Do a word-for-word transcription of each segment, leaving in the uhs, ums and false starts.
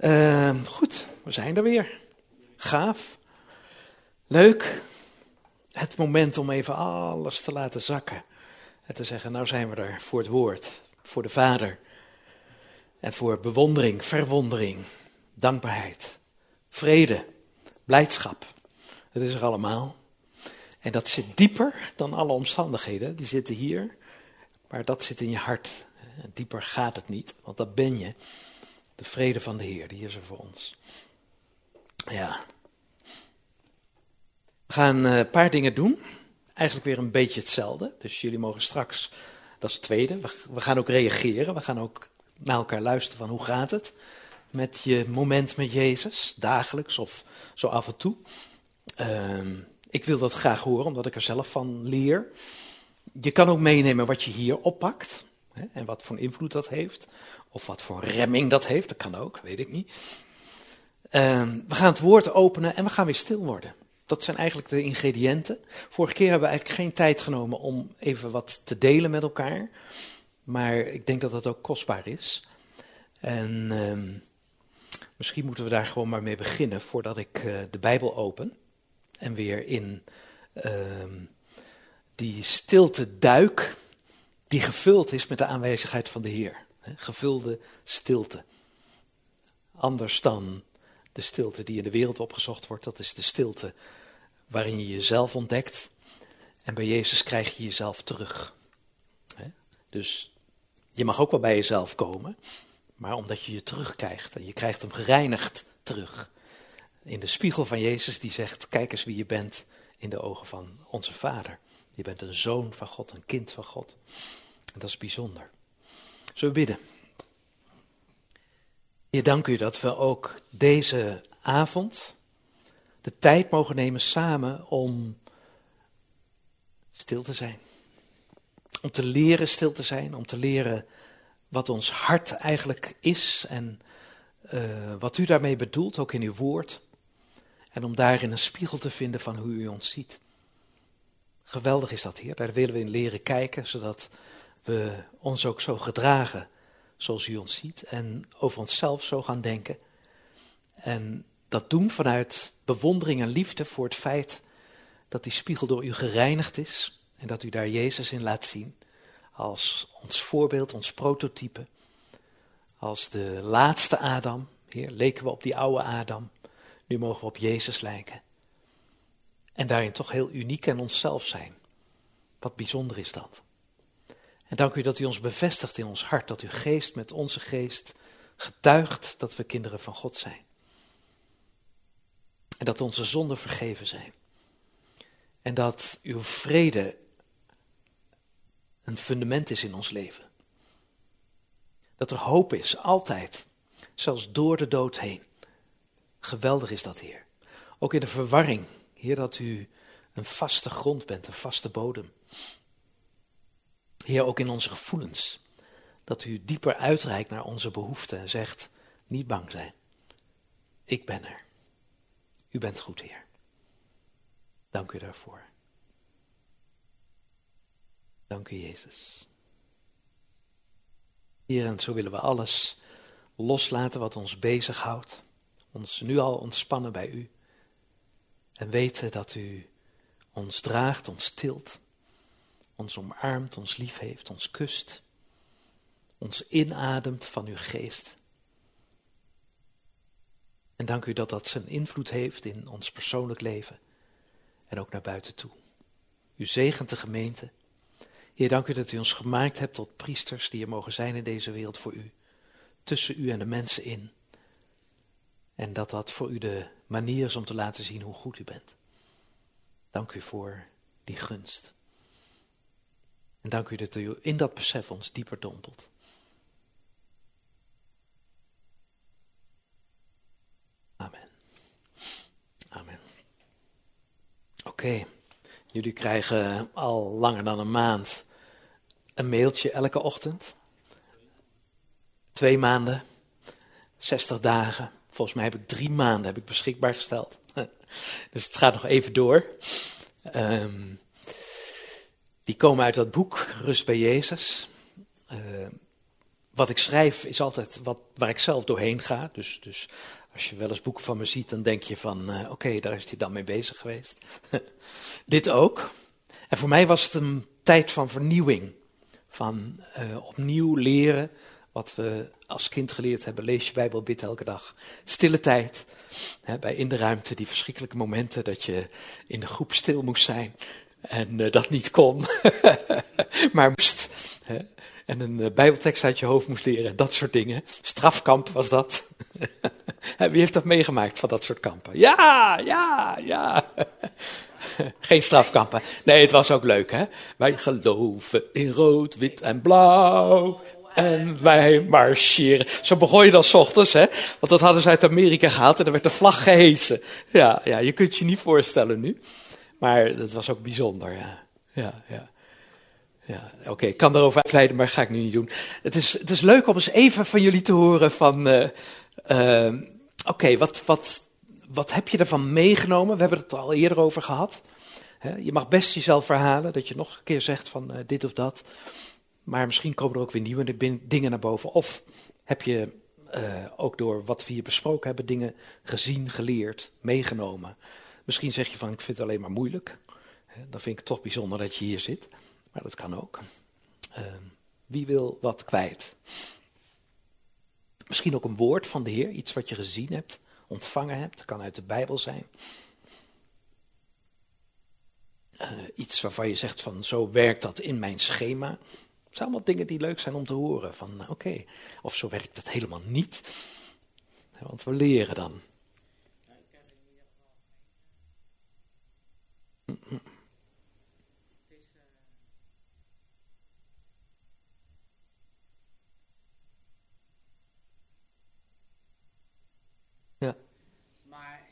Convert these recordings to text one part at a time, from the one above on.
Uh, goed, we zijn er weer. Gaaf. Leuk. Het moment om even alles te laten zakken. En te zeggen, nou zijn we er voor het woord, voor de Vader. En voor bewondering, verwondering, dankbaarheid, vrede, blijdschap. Het is er allemaal. En dat zit dieper dan alle omstandigheden. Die zitten hier, maar dat zit in je hart. En dieper gaat het niet, want dat ben je. De vrede van de Heer, die is er voor ons. Ja. We gaan een paar dingen doen. Eigenlijk weer een beetje hetzelfde. Dus jullie mogen straks, dat is het tweede, we, we gaan ook reageren. We gaan ook naar elkaar luisteren van hoe gaat het met je moment met Jezus, dagelijks of zo af en toe. Uh, ik wil dat graag horen, omdat ik er zelf van leer. Je kan ook meenemen wat je hier oppakt hè, en wat voor invloed dat heeft. Of wat voor remming dat heeft, dat kan ook, weet ik niet. Uh, we gaan het woord openen en we gaan weer stil worden. Dat zijn eigenlijk de ingrediënten. Vorige keer hebben we eigenlijk geen tijd genomen om even wat te delen met elkaar. Maar ik denk dat dat ook kostbaar is. En uh, misschien moeten we daar gewoon maar mee beginnen voordat ik uh, de Bijbel open. En weer in uh, die stilte duik die gevuld is met de aanwezigheid van de Heer. He, gevulde stilte. Anders dan de stilte die in de wereld opgezocht wordt. Dat is de stilte waarin je jezelf ontdekt. En bij Jezus krijg je jezelf terug. He, dus je mag ook wel bij jezelf komen. Maar omdat je je terugkrijgt. En je krijgt hem gereinigd terug. In de spiegel van Jezus die zegt, kijk eens wie je bent in de ogen van onze Vader. Je bent een zoon van God, een kind van God. En dat is bijzonder. Zullen we bidden? Heer, dank u dat we ook deze avond de tijd mogen nemen samen om stil te zijn. Om te leren stil te zijn, om te leren wat ons hart eigenlijk is en uh, wat u daarmee bedoelt, ook in uw woord. En om daarin een spiegel te vinden van hoe u ons ziet. Geweldig is dat, Heer. Daar willen we in leren kijken, zodat we ons ook zo gedragen zoals u ons ziet. En over onszelf zo gaan denken. En dat doen vanuit bewondering en liefde voor het feit dat die spiegel door u gereinigd is. En dat u daar Jezus in laat zien. Als ons voorbeeld, ons prototype. Als de laatste Adam. Heer, leken we op die oude Adam. Nu mogen we op Jezus lijken. En daarin toch heel uniek en onszelf zijn. Wat bijzonder is dat. En dank u dat u ons bevestigt in ons hart. Dat uw geest met onze geest getuigt dat we kinderen van God zijn. En dat onze zonden vergeven zijn. En dat uw vrede een fundament is in ons leven. Dat er hoop is, altijd. Zelfs door de dood heen. Geweldig is dat, Heer. Ook in de verwarring, Heer, dat u een vaste grond bent, een vaste bodem. Heer, ook in onze gevoelens. Dat u dieper uitreikt naar onze behoeften en zegt, niet bang zijn. Ik ben er. U bent goed, Heer. Dank u daarvoor. Dank u, Jezus. Heer, en zo willen we alles loslaten wat ons bezighoudt. Ons nu al ontspannen bij u. En weten dat u ons draagt, ons tilt. Ons omarmt, ons lief heeft, ons kust. Ons inademt van uw geest. En dank u dat dat zijn invloed heeft in ons persoonlijk leven. En ook naar buiten toe. U zegent de gemeente. Heer, dank u dat u ons gemaakt hebt tot priesters die er mogen zijn in deze wereld voor u. Tussen u en de mensen in. En dat dat voor u de manier is om te laten zien hoe goed u bent. Dank u voor die gunst. En dank u dat u in dat besef ons dieper dompelt. Amen. Amen. Oké, okay. Jullie krijgen al langer dan een maand een mailtje elke ochtend. Twee maanden, zestig dagen. Volgens mij heb ik drie maanden heb ik beschikbaar gesteld. Dus het gaat nog even door. Um, die komen uit dat boek, Rust bij Jezus. Uh, wat ik schrijf is altijd wat, waar ik zelf doorheen ga. Dus, dus als je wel eens boeken van me ziet, dan denk je van, uh, oké, okay, daar is hij dan mee bezig geweest. Dit ook. En voor mij was het een tijd van vernieuwing. Van uh, opnieuw leren wat we als kind geleerd hebben. Lees je Bijbel, bid elke dag. Stille tijd. Hè, bij In de Ruimte, die verschrikkelijke momenten dat je in de groep stil moest zijn. En uh, dat niet kon. maar moest. Hè, en een uh, Bijbeltekst uit je hoofd moest leren. En dat soort dingen. Strafkamp was dat. Wie heeft dat meegemaakt van dat soort kampen? Ja, ja, ja. Geen strafkampen. Nee, het was ook leuk, hè. Wij geloven in rood, wit en blauw. En wij marcheren. Zo begon je dan 's ochtends, hè. Want dat hadden ze uit Amerika gehaald en dan werd de vlag gehesen. Ja, ja, je kunt je niet voorstellen nu. Maar dat was ook bijzonder, ja. Ja, ja. Ja, oké, okay, ik kan daarover uitweiden, maar dat ga ik nu niet doen. Het is, het is leuk om eens even van jullie te horen van... Uh, uh, oké, okay, wat, wat, wat heb je ervan meegenomen? We hebben het er al eerder over gehad. He, je mag best jezelf verhalen, dat je nog een keer zegt van uh, dit of dat. Maar misschien komen er ook weer nieuwe dingen naar boven. Of heb je uh, ook door wat we hier besproken hebben dingen gezien, geleerd, meegenomen. Misschien zeg je van ik vind het alleen maar moeilijk. He, dan vind ik het toch bijzonder dat je hier zit. Maar dat kan ook. Uh, wie wil wat kwijt? Misschien ook een woord van de Heer, iets wat je gezien hebt, ontvangen hebt. Dat kan uit de Bijbel zijn. Uh, iets waarvan je zegt van zo werkt dat in mijn schema. Het zijn allemaal dingen die leuk zijn om te horen. Van oké, okay, of zo werkt het helemaal niet. Want we leren dan. Mm-hmm. Ja. Maar.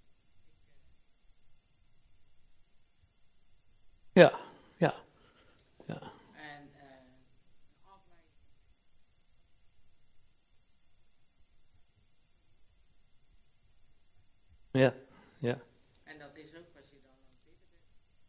Ja, ja, ja. En uh, afleiding. Ja, ja. En dat is ook als je dan aan het bidden bent.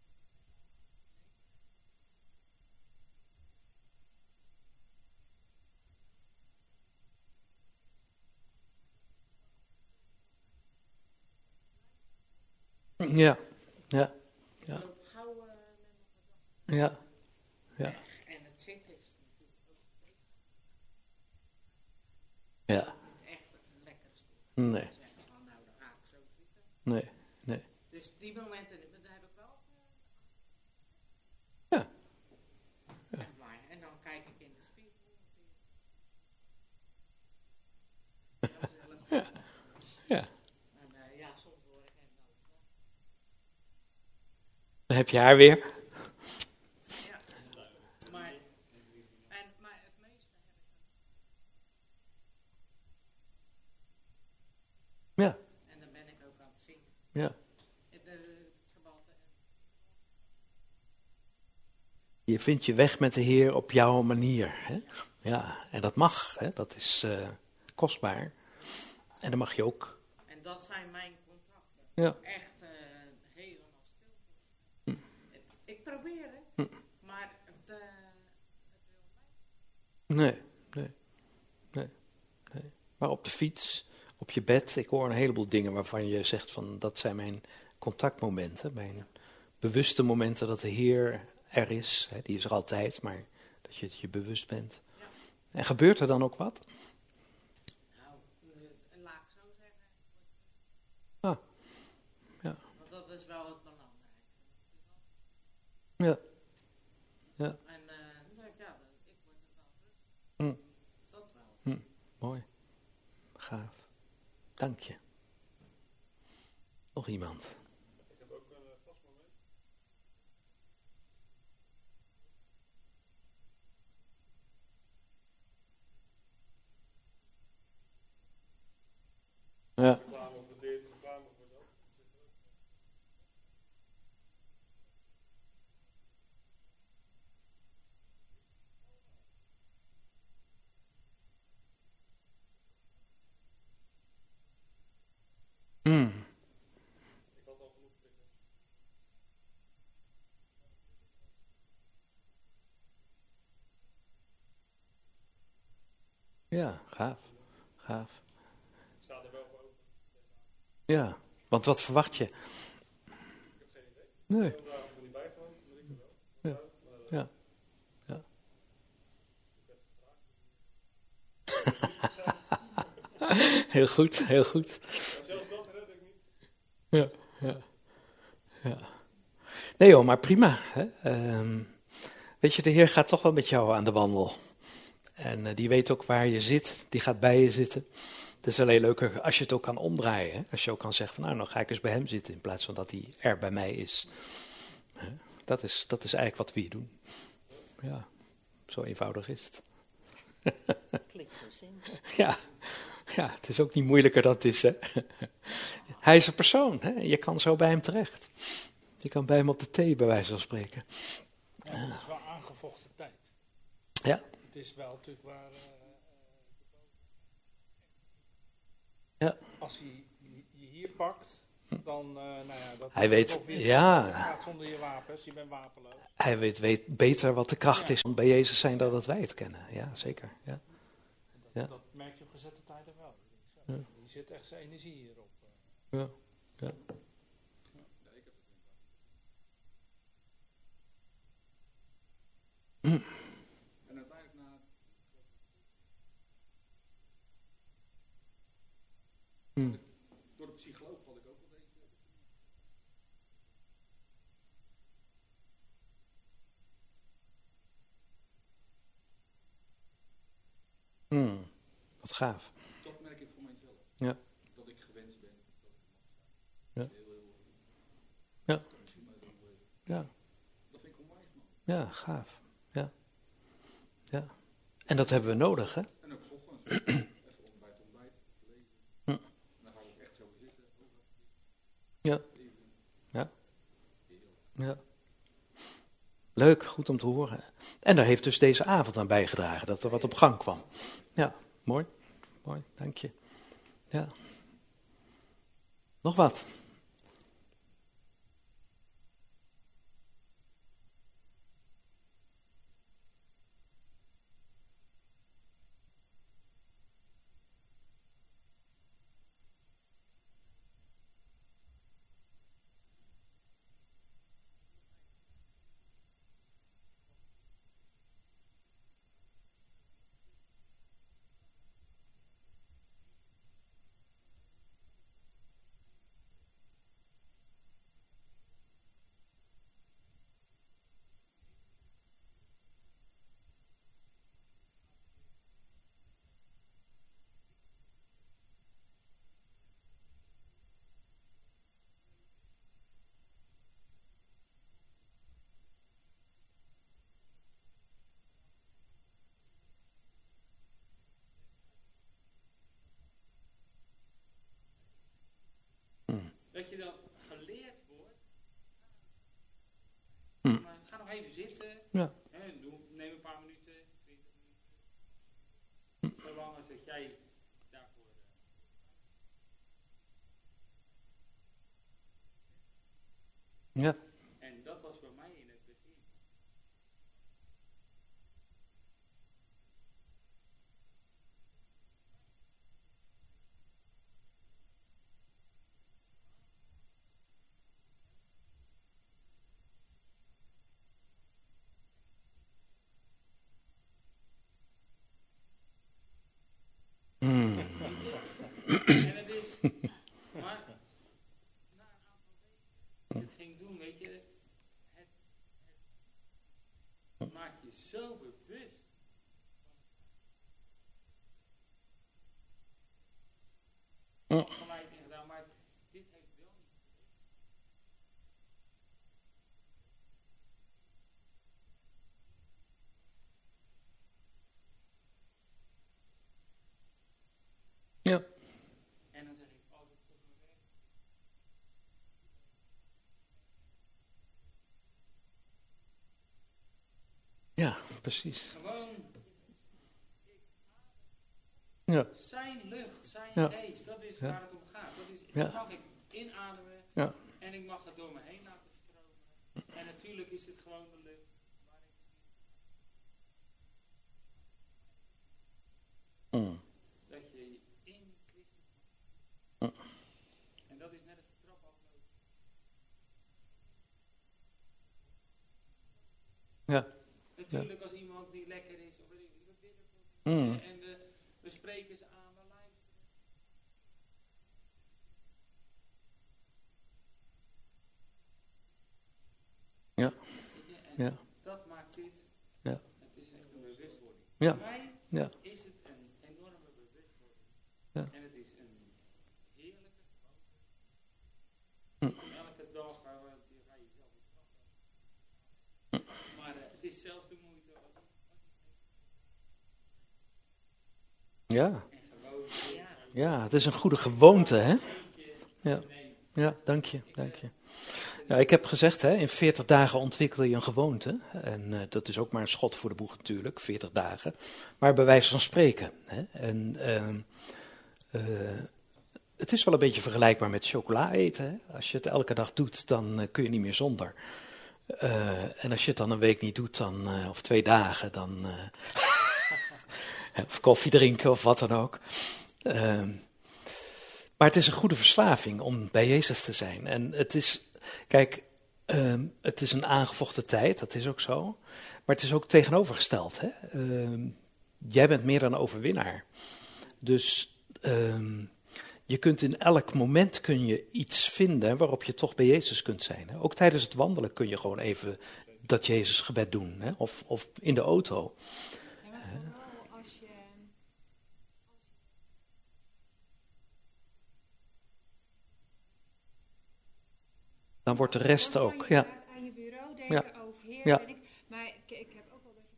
Ja, ja, ja. Loop gauw uh, met Ja, ja. En het zitten is natuurlijk ook Ja. niet echt het lekkerste. Nee. Zeggen van nou, dan ga ik zo zitten. Nee, nee. Dus die momenten, daar heb ik wel. Ja. Ja. Echt waar. En dan kijk ik in de spiegel. Ja. Ja. En uh, ja, soms word ik hem dan. Dan heb je haar weer. Ja. Maar, en, maar het meeste heb ik dan. Ja. En dan ben ik ook aan het zingen. Ja. De gebalte. Je vindt je weg met de Heer op jouw manier. Hè? Ja, en dat mag. Hè? Dat is uh, kostbaar. En dan mag je ook. En dat zijn mijn contacten. Ja. Echt uh, helemaal stil. Hm. Het, ik probeer het, Hm. maar het, uh, het wil mij. Nee, nee, nee, nee. Maar op de fiets, op je bed, ik hoor een heleboel dingen waarvan je zegt van dat zijn mijn contactmomenten, mijn bewuste momenten dat de Heer er is. Hè, die is er altijd, maar dat je het je bewust bent. Ja. En gebeurt er dan ook wat? Nou, uh, laat ik zo zeggen. Ah, ja. Want dat is wel het belangrijkste. Ja. Ja. En uh, dan denk ik, ja, ik word er wel rustig. Hm. Dat wel. Hm. Mooi. Gaaf. Dank je. Nog iemand? Ik heb ook een uh, vast moment. Ja. Reclame voor dit, reclame voor dat. Mm. Ik had al Ja, gaaf. Gaaf. Ik sta er wel voor open. Ja, want wat verwacht je? Ik heb geen idee. Nee. Heel dagen er niet bij gewoon, maar ik er wel. Ja. Maar, eh, Ja. Ja. Heel goed, heel goed. maar zelfs dat red ik niet. Ja, ja, ja. Nee joh, maar prima. Hè? Ehm, weet je, de Heer gaat toch wel met jou aan de wandel. En eh, die weet ook waar je zit, die gaat bij je zitten. Het is alleen leuker als je het ook kan omdraaien. Hè? Als je ook kan zeggen van nou, dan ga ik eens bij hem zitten in plaats van dat hij er bij mij is. Hè? Dat is, dat is eigenlijk wat we hier doen. Ja, zo eenvoudig is het. Klinkt zo simpel. Ja, ja, het is ook niet moeilijker dan het is. Hè? Hij is een persoon, hè? Je kan zo bij hem terecht. Je kan bij hem op de thee, bij wijze van spreken. Ja, het is wel aangevochten tijd. Ja. Het is wel natuurlijk waar. eh, Ja. Als hij je je hier pakt, dan. eh, nou ja, dat Hij weet, of je- ja. Je gaat zonder je wapens, je bent wapenloos. Hij weet, weet beter wat de kracht Ja. is om bij Jezus zijn dan dat wij het kennen. Ja, zeker. Ja. Dat, Ja. dat merk je op gezette tijden wel. Ja. Je zit echt zijn energie hierop. eh. Ja. Ja. En uiteindelijk na. Hm. Door de psycholoog had ik ook wel deze. Hm. Wat gaaf. Dat merk ik voor mijzelf. Ja. Dat ik gewenst ben. Dat ik mag zijn. Ja. Dat is heel, heel. Ja. Dat kan misschien maar doen. Ja. Dat vind ik onwijs, man. Ja, gaaf. Ja. Ja. En dat hebben we nodig, hè? En ook 's ochtends. Even ontbijt, ontbijt. Lezen. Hm. En dan ga ik echt zo zitten. Ja. Ja. Ja. Leuk, goed om te horen. En daar heeft dus deze avond aan bijgedragen, dat er wat op gang kwam. Ja, mooi. Mooi, dank je. Ja. Nog wat? Dat je dan geleerd wordt. Hm. Maar ga nog even zitten. Ja. Hè, doe, neem een paar minuten, twintig Hm. minuten. Zolang als dat jij daarvoor. eh, Ja. En dat was bij mij in het begin. Mm. En het is. Maar na een aantal weken het ging doen, weet je. Het, het maakt je zo bewust. Mm. Gelijk in gedaan, maar dit heeft wel niet. Ja. En dan zeg ik altijd op mijn werk. Ja, precies. Gewoon Ja. zijn lucht, zijn Ja. geest, dat is Ja. waar het om gaat. Dat is, Ja. dat mag ik inademen Ja. en ik mag het door me heen laten stromen. En natuurlijk is het gewoon de lucht waar ik Hm. Hmm. Dat je in Christus... Hmm. En dat is net het trap aflopen. Ja. Natuurlijk als iemand niet lekker is, of weet ik niet, we bidden voor Hmm. mensen en we, we spreken ze aan, we luisteren. Ja. Weet je, en Ja. dat maakt dit, Ja. het is echt een bewustwording. Ja. Voor mij Ja. is het een enorme bewustwording. Ja. En het is een heerlijke gewoonte. Hm. Elke dag gaan we, die ga je zelf iets straffen. Maar uh, het is zelfs de moeite als je Ja. en gewoonte. Ja. Ja, het is een goede gewoonte, hè? Ja. Ja, dank je, dank je. Ja, ik heb gezegd, hè, in veertig dagen ontwikkel je een gewoonte. En uh, dat is ook maar een schot voor de boeg natuurlijk, veertig dagen. Maar bij wijze van spreken. Hè. En uh, uh, het is wel een beetje vergelijkbaar met chocola eten. Hè. Als je het elke dag doet, dan uh, kun je niet meer zonder. Uh, en als je het dan een week niet doet, dan, uh, of twee dagen, dan... Uh, of koffie drinken of wat dan ook. Uh, maar het is een goede verslaving om bij Jezus te zijn. En het is, kijk, uh, het is een aangevochten tijd, dat is ook zo. Maar het is ook tegenovergesteld. Hè? Uh, jij bent meer dan een overwinnaar. Dus uh, je kunt in elk moment kun je iets vinden waarop je toch bij Jezus kunt zijn. Hè? Ook tijdens het wandelen kun je gewoon even dat Jezus gebed doen. Hè? Of, of in de auto. Ja, maar vooral als je... Dan wordt de rest Dan kan ook, je ja. aan je bureau denken Ja. over Heer, Ja. weet ik. Maar ik, ik heb ook wel dat je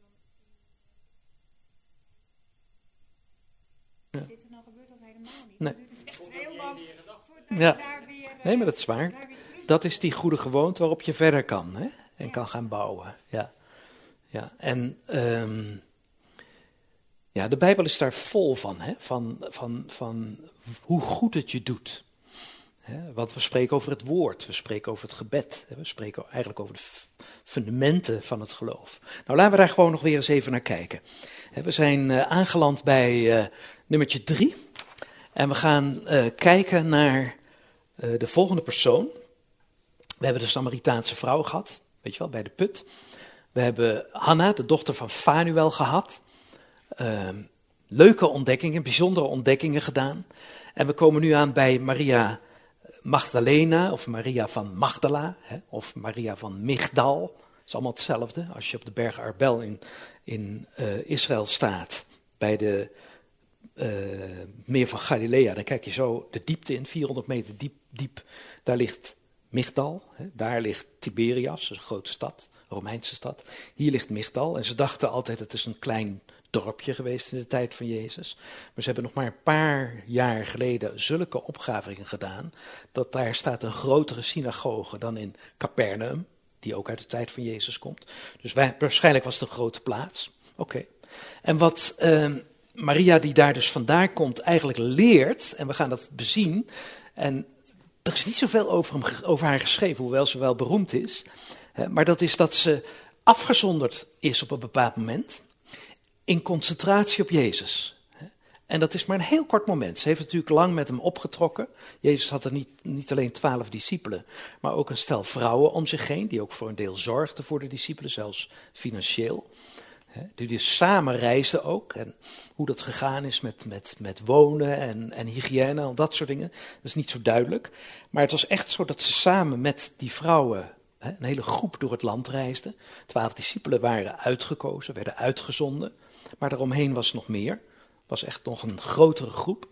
dan... Ja. Zit er nou gebeurt dat helemaal niet. Nee. Dan duurt het echt heel lang voordat Ja. je daar weer... eh, Nee, maar dat is waar. daar weer terug Dat is die goede gewoonte waarop je verder kan, hè? En kan gaan bouwen. Ja, ja. En um, ja, de Bijbel is daar vol van, hè? Van, van, van hoe goed het je doet. Hè? Want we spreken over het woord, we spreken over het gebed. Hè? We spreken eigenlijk over de f- fundamenten van het geloof. Nou, laten we daar gewoon nog weer eens even naar kijken. Hè, we zijn uh, aangeland bij uh, nummertje drie. En we gaan uh, kijken naar uh, de volgende persoon. We hebben de Samaritaanse vrouw gehad, weet je wel, bij de put. We hebben Hanna, de dochter van Fanuel, gehad. Uh, leuke ontdekkingen, bijzondere ontdekkingen gedaan. En we komen nu aan bij Maria Magdalena, of Maria van Magdala, hè, of Maria van Migdal. Dat is allemaal hetzelfde. Als je op de berg Arbel in, in uh, Israël staat, bij de uh, meer van Galilea, dan kijk je zo de diepte in, vierhonderd meter diep, diep. Daar ligt Migdal, hè, daar ligt Tiberias, een grote stad, een Romeinse stad. Hier ligt Migdal en ze dachten altijd het is een klein dorpje geweest in de tijd van Jezus. Maar ze hebben nog maar een paar jaar geleden zulke opgravingen gedaan, dat daar staat een grotere synagoge dan in Capernaum, die ook uit de tijd van Jezus komt. Dus wij, waarschijnlijk was het een grote plaats. Oké. Okay. En wat uh, Maria, die daar dus vandaan komt, eigenlijk leert, en we gaan dat bezien, en er is niet zoveel over, hem, over haar geschreven, hoewel ze wel beroemd is, hè, maar dat is dat ze afgezonderd is op een bepaald moment, in concentratie op Jezus. En dat is maar een heel kort moment. Ze heeft natuurlijk lang met hem opgetrokken. Jezus had er niet, niet alleen twaalf discipelen, maar ook een stel vrouwen om zich heen, die ook voor een deel zorgden voor de discipelen, zelfs financieel. Die dus samen reisden ook. En hoe dat gegaan is met, met, met wonen en, en hygiëne en dat soort dingen, dat is niet zo duidelijk. Maar het was echt zo dat ze samen met die vrouwen, een hele groep door het land reisden. Twaalf discipelen waren uitgekozen, werden uitgezonden. Maar daaromheen was nog meer. Was echt nog een grotere groep.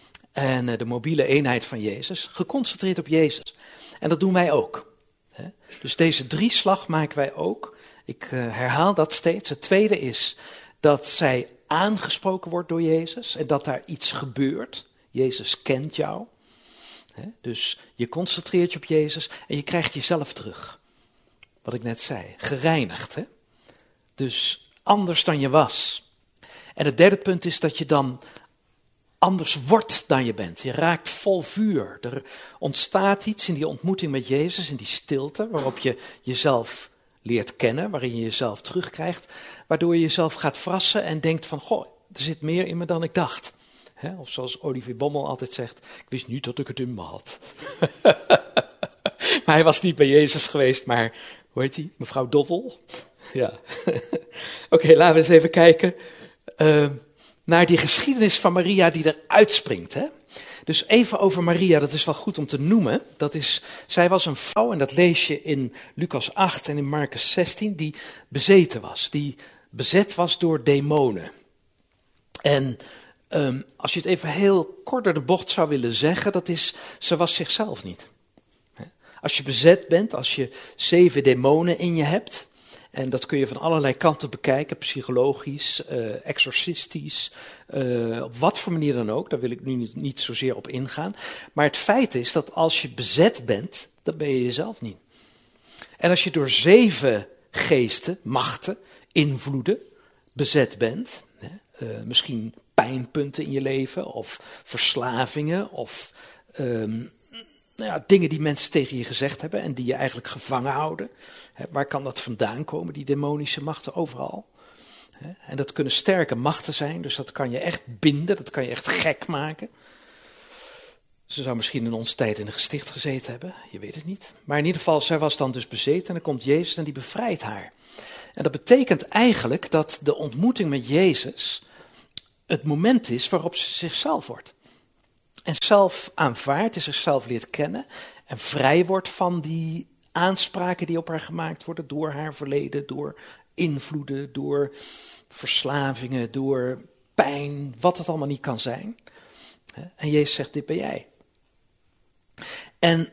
En uh, de mobiele eenheid van Jezus, geconcentreerd op Jezus. En dat doen wij ook. Hè? Dus deze drieslag maken wij ook. Ik uh, herhaal dat steeds. Het tweede is dat zij aangesproken wordt door Jezus en dat daar iets gebeurt. Jezus kent jou. Hè? Dus je concentreert je op Jezus en je krijgt jezelf terug. Wat ik net zei, gereinigd. Hè? Dus anders dan je was. En het derde punt is dat je dan anders wordt dan je bent. Je raakt vol vuur. Er ontstaat iets in die ontmoeting met Jezus, in die stilte, waarop je jezelf leert kennen, waarin je jezelf terugkrijgt, waardoor je jezelf gaat verrassen en denkt van, goh, er zit meer in me dan ik dacht. Hè? Of zoals Olivier Bommel altijd zegt, ik wist niet dat ik het in me had. Maar hij was niet bij Jezus geweest, maar, hoe heet die, mevrouw Dottel? Ja. Oké, okay, laten we eens even kijken uh, naar die geschiedenis van Maria die eruit springt. Hè? Dus even over Maria, dat is wel goed om te noemen. Dat is, zij was een vrouw, en dat lees je in Lucas acht en in Marcus zestien, die bezeten was. Die bezet was door demonen. En um, als je het even heel kort door de bocht zou willen zeggen, dat is, ze was zichzelf niet. Als je bezet bent, als je zeven demonen in je hebt, en dat kun je van allerlei kanten bekijken, psychologisch, uh, exorcistisch, uh, op wat voor manier dan ook, daar wil ik nu niet, niet zozeer op ingaan. Maar het feit is dat als je bezet bent, dan ben je jezelf niet. En als je door zeven geesten, machten, invloeden, bezet bent, hè, uh, misschien pijnpunten in je leven, of verslavingen, of um, nou ja, dingen die mensen tegen je gezegd hebben en die je eigenlijk gevangen houden. Hè, waar kan dat vandaan komen, die demonische machten? Overal. Hè, en dat kunnen sterke machten zijn, dus dat kan je echt binden, dat kan je echt gek maken. Ze zou misschien in onze tijd in een gesticht gezeten hebben, je weet het niet. Maar in ieder geval, zij was dan dus bezeten en dan komt Jezus en die bevrijdt haar. En dat betekent eigenlijk dat de ontmoeting met Jezus het moment is waarop ze zichzelf wordt. En zelf aanvaardt, en zichzelf leert kennen en vrij wordt van die aanspraken die op haar gemaakt worden door haar verleden, door invloeden, door verslavingen, door pijn, wat het allemaal niet kan zijn. En Jezus zegt, dit ben jij. En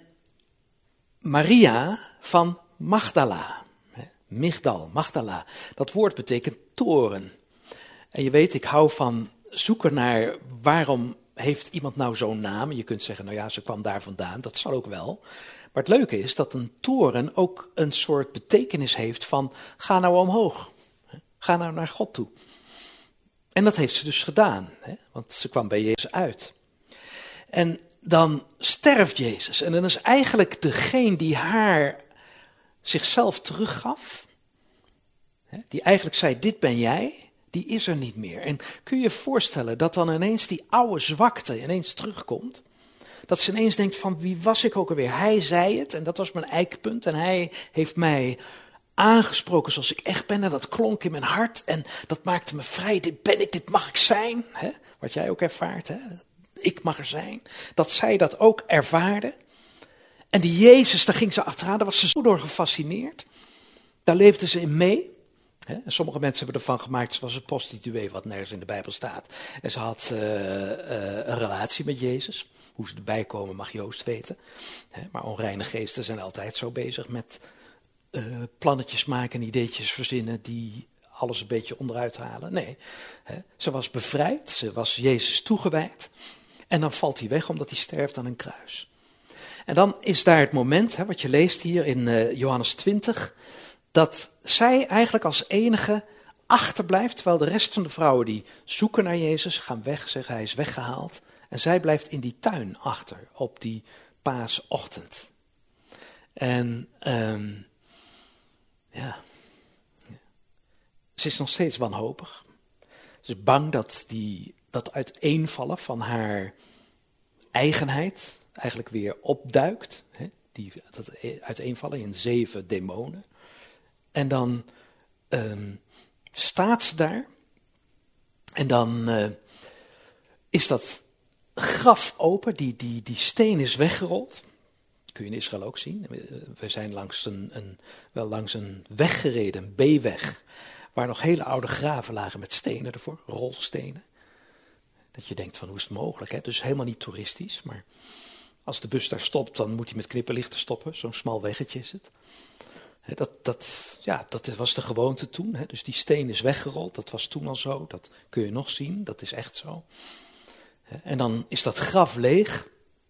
Maria van Magdala, Migdal, Magdala, dat woord betekent toren. En je weet, ik hou van zoeken naar waarom heeft iemand nou zo'n naam. Je kunt zeggen, nou ja, ze kwam daar vandaan, dat zal ook wel. Maar het leuke is dat een toren ook een soort betekenis heeft van, ga nou omhoog. Ga nou naar God toe. En dat heeft ze dus gedaan, hè? Want ze kwam bij Jezus uit. En dan sterft Jezus. En dan is eigenlijk degene die haar zichzelf teruggaf, hè, die eigenlijk zei, dit ben jij, die is er niet meer. En kun je je voorstellen dat dan ineens die oude zwakte ineens terugkomt? Dat ze ineens denkt van, wie was ik ook alweer? Hij zei het en dat was mijn eikpunt en hij heeft mij aangesproken zoals ik echt ben en dat klonk in mijn hart en dat maakte me vrij. Dit ben ik, dit mag ik zijn. Hè? Wat jij ook ervaart, hè? Ik mag er zijn. Dat zij dat ook ervaarde. En die Jezus, daar ging ze achteraan, daar was ze zo door gefascineerd. Daar leefde ze in mee. En sommige mensen hebben ervan gemaakt, ze was een prostituee, wat nergens in de Bijbel staat. En ze had uh, uh, een relatie met Jezus. Hoe ze erbij komen mag Joost weten. Maar onreine geesten zijn altijd zo bezig met uh, plannetjes maken en ideetjes verzinnen die alles een beetje onderuit halen. Nee, ze was bevrijd, ze was Jezus toegewijd. En dan valt hij weg omdat hij sterft aan een kruis. En dan is daar het moment, hè, wat je leest hier in uh, Johannes twintig, dat zij eigenlijk als enige achterblijft, terwijl de rest van de vrouwen die zoeken naar Jezus, gaan weg, zeggen hij is weggehaald. En zij blijft in die tuin achter, op die paasochtend. En um, ja, ze is nog steeds wanhopig. Ze is bang dat die, dat uiteenvallen van haar eigenheid eigenlijk weer opduikt. Hè? Die, dat uiteenvallen in zeven demonen. En dan um, staat ze daar. En dan uh, is dat graf open, die, die, die steen is weggerold. Dat kun je in Israël ook zien. We zijn langs een, een, wel langs een weg gereden, een B-weg, waar nog hele oude graven lagen met stenen ervoor, rolstenen. Dat je denkt van hoe is het mogelijk, hè? Dus helemaal niet toeristisch, maar als de bus daar stopt, dan moet hij met knipperlichten stoppen. Zo'n smal weggetje is het. Dat, dat, ja, dat was de gewoonte toen. Hè? Dus die steen is weggerold, dat was toen al zo. Dat kun je nog zien, dat is echt zo. En dan is dat graf leeg.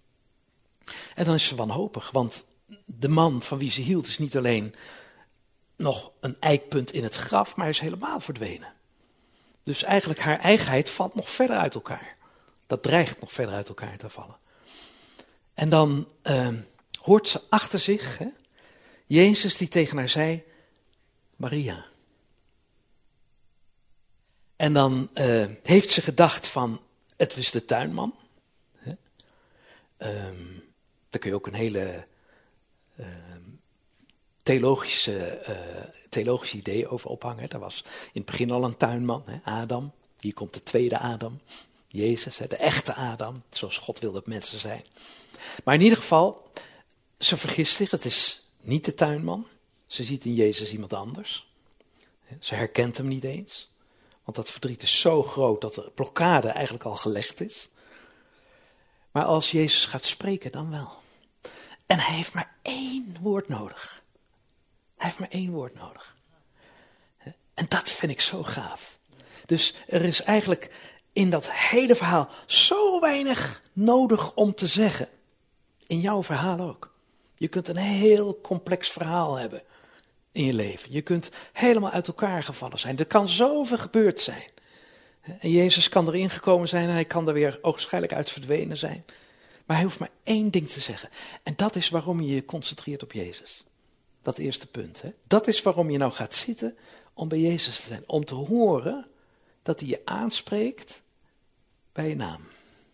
En dan is ze wanhopig, want de man van wie ze hield is niet alleen nog een eikpunt in het graf, maar hij is helemaal verdwenen. Dus eigenlijk haar eigenheid valt nog verder uit elkaar. Dat dreigt nog verder uit elkaar te vallen. En dan uh, hoort ze achter zich, hè, Jezus die tegen haar zei, Maria. En dan uh, heeft ze gedacht van, het was de tuinman. Hè? Um, daar kun je ook een hele uh, theologische, uh, theologische idee over ophangen. Er was in het begin al een tuinman, hè? Adam. Hier komt de tweede Adam, Jezus, hè? De echte Adam, zoals God wil dat mensen zijn. Maar in ieder geval, ze vergist zich, het is niet de tuinman. Ze ziet in Jezus iemand anders. Ze herkent hem niet eens. Want dat verdriet is zo groot dat de blokkade eigenlijk al gelegd is. Maar als Jezus gaat spreken, dan wel. En hij heeft maar één woord nodig. Hij heeft maar één woord nodig. En dat vind ik zo gaaf. Dus er is eigenlijk in dat hele verhaal zo weinig nodig om te zeggen. In jouw verhaal ook. Je kunt een heel complex verhaal hebben in je leven. Je kunt helemaal uit elkaar gevallen zijn. Er kan zoveel gebeurd zijn. En Jezus kan erin gekomen zijn en hij kan er weer ogenschijnlijk uit verdwenen zijn. Maar hij hoeft maar één ding te zeggen. En dat is waarom je je concentreert op Jezus. Dat eerste punt. Hè? Dat is waarom je nou gaat zitten om bij Jezus te zijn. Om te horen dat hij je aanspreekt bij je naam.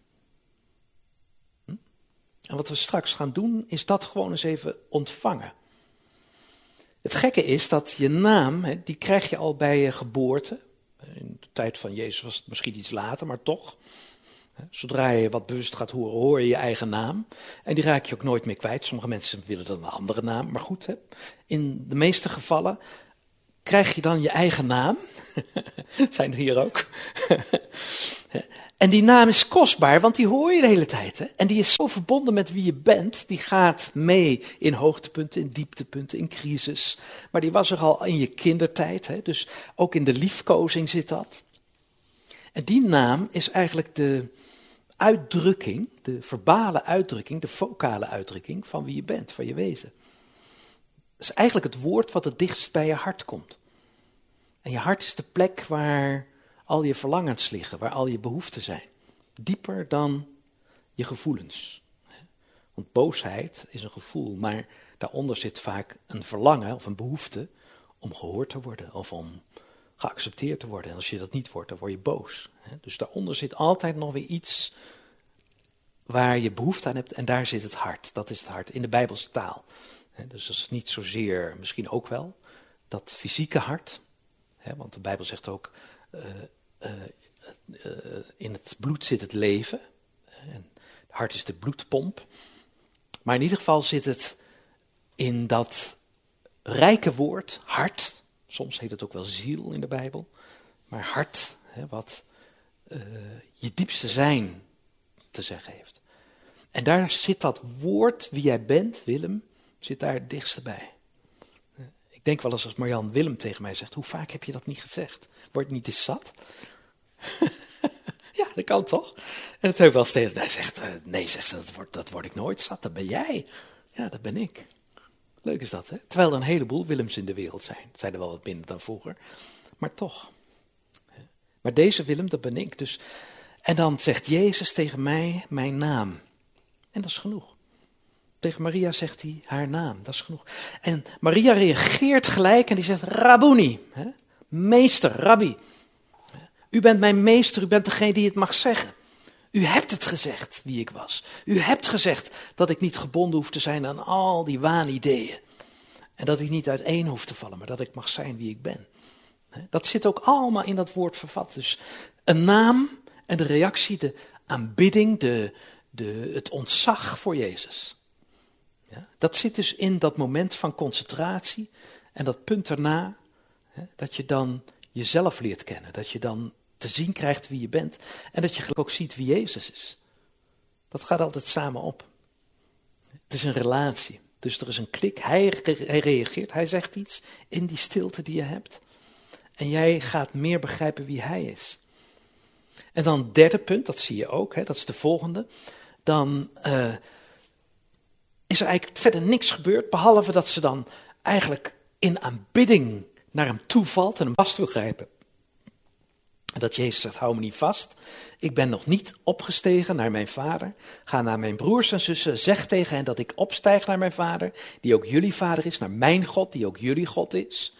Hm? En wat we straks gaan doen is dat gewoon eens even ontvangen. Het gekke is dat je naam, hè, die krijg je al bij je geboorte. In de tijd van Jezus was het misschien iets later, maar toch. Zodra je wat bewust gaat horen, hoor je je eigen naam. En die raak je ook nooit meer kwijt. Sommige mensen willen dan een andere naam, maar goed. Hè. In de meeste gevallen krijg je dan je eigen naam. Zijn er hier ook. En die naam is kostbaar, want die hoor je de hele tijd. Hè? En die is zo verbonden met wie je bent. Die gaat mee in hoogtepunten, in dieptepunten, in crisis. Maar die was er al in je kindertijd. Hè? Dus ook in de liefkozing zit dat. En die naam is eigenlijk de uitdrukking, de verbale uitdrukking, de vocale uitdrukking van wie je bent, van je wezen. Dat is eigenlijk het woord wat het dichtst bij je hart komt. En je hart is de plek waar al je verlangens liggen, waar al je behoeften zijn. Dieper dan je gevoelens. Want boosheid is een gevoel, maar daaronder zit vaak een verlangen of een behoefte om gehoord te worden of om geaccepteerd te worden. En als je dat niet wordt, dan word je boos. Dus daaronder zit altijd nog weer iets waar je behoefte aan hebt en daar zit het hart. Dat is het hart in de Bijbelse taal. Dus dat is niet zozeer, misschien ook wel, dat fysieke hart. Want de Bijbel zegt ook, uh, uh, uh, in het bloed zit het leven. En het hart is de bloedpomp. Maar in ieder geval zit het in dat rijke woord, hart. Soms heet het ook wel ziel in de Bijbel. Maar hart, hè, wat uh, je diepste zijn te zeggen heeft. En daar zit dat woord, wie jij bent, Willem, zit daar het dichtste bij. Ik denk wel eens als Marjan Willem tegen mij zegt, hoe vaak heb je dat niet gezegd? Word je niet eens zat? Ja, dat kan toch? En dat heeft wel steeds, hij zegt, uh, nee, zegt ze, dat word, dat word ik nooit zat, dat ben jij. Ja, dat ben ik. Leuk is dat, hè? Terwijl er een heleboel Willems in de wereld zijn. Het zijn er wel wat minder dan vroeger, maar toch. Maar deze Willem, dat ben ik. Dus. En dan zegt Jezus tegen mij mijn naam. En dat is genoeg. Tegen Maria zegt hij haar naam, dat is genoeg. En Maria reageert gelijk en die zegt, Rabboni, hè? Meester, rabbi. U bent mijn meester, u bent degene die het mag zeggen. U hebt het gezegd wie ik was. U hebt gezegd dat ik niet gebonden hoef te zijn aan al die waanideeën. En dat ik niet uiteen hoef te vallen, maar dat ik mag zijn wie ik ben. Dat zit ook allemaal in dat woord vervat. Dus een naam en de reactie, de aanbidding, de, de, het ontzag voor Jezus. Ja, dat zit dus in dat moment van concentratie en dat punt erna, hè, dat je dan jezelf leert kennen. Dat je dan te zien krijgt wie je bent en dat je ook ziet wie Jezus is. Dat gaat altijd samen op. Het is een relatie. Dus er is een klik, hij, hij reageert, hij zegt iets in die stilte die je hebt. En jij gaat meer begrijpen wie hij is. En dan het derde punt, dat zie je ook, hè, dat is de volgende. Dan uh, is er eigenlijk verder niks gebeurd, behalve dat ze dan eigenlijk in aanbidding naar hem toevalt en hem vast wil grijpen. En dat Jezus zegt, hou me niet vast. Ik ben nog niet opgestegen naar mijn vader. Ga naar mijn broers en zussen. Zeg tegen hen dat ik opstijg naar mijn vader. Die ook jullie vader is. Naar mijn God, die ook jullie God is.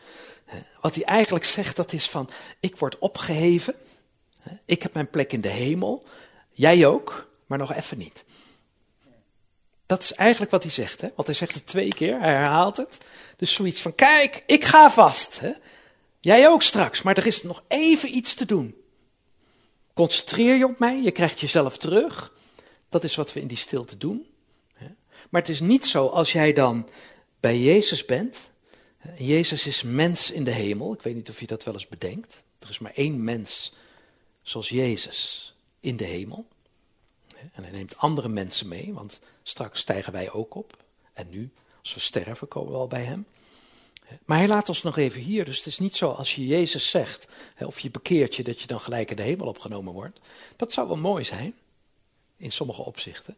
Wat hij eigenlijk zegt, dat is van, ik word opgeheven. Ik heb mijn plek in de hemel. Jij ook, maar nog even niet. Dat is eigenlijk wat hij zegt, hè? Want hij zegt het twee keer, hij herhaalt het. Dus zoiets van, kijk, ik ga vast. Hè? Jij ook straks, maar er is nog even iets te doen. Concentreer je op mij, je krijgt jezelf terug. Dat is wat we in die stilte doen. Maar het is niet zo als jij dan bij Jezus bent. Jezus is mens in de hemel. Ik weet niet of je dat wel eens bedenkt. Er is maar één mens zoals Jezus in de hemel. En hij neemt andere mensen mee, want straks stijgen wij ook op. En nu, als we sterven, komen we al bij hem. Maar hij laat ons nog even hier. Dus het is niet zo als je Jezus zegt, of je bekeert je, dat je dan gelijk in de hemel opgenomen wordt. Dat zou wel mooi zijn, in sommige opzichten.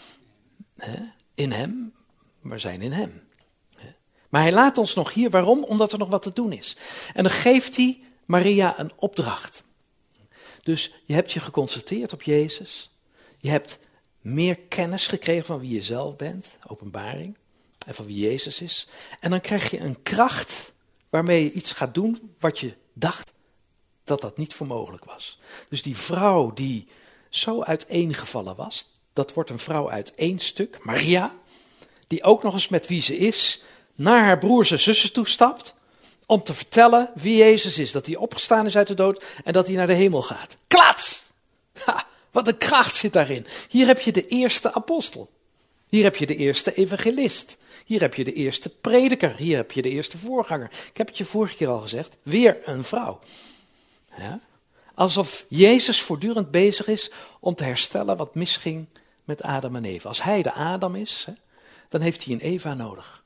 In hem, we zijn in hem. Maar hij laat ons nog hier, waarom? Omdat er nog wat te doen is. En dan geeft hij Maria een opdracht. Dus je hebt je geconcentreerd op Jezus. Je hebt meer kennis gekregen van wie je zelf bent, openbaring, en van wie Jezus is. En dan krijg je een kracht waarmee je iets gaat doen wat je dacht dat dat niet voor mogelijk was. Dus die vrouw die zo uiteengevallen was, dat wordt een vrouw uit één stuk, Maria, die ook nog eens met wie ze is naar haar broers en zussen toestapt om te vertellen wie Jezus is. Dat hij opgestaan is uit de dood en dat hij naar de hemel gaat. Klats! Ha, wat een kracht zit daarin. Hier heb je de eerste apostel. Hier heb je de eerste evangelist. Hier heb je de eerste prediker. Hier heb je de eerste voorganger. Ik heb het je vorige keer al gezegd. Weer een vrouw. Ja? Alsof Jezus voortdurend bezig is om te herstellen wat misging met Adam en Eva. Als hij de Adam is, hè, dan heeft hij een Eva nodig.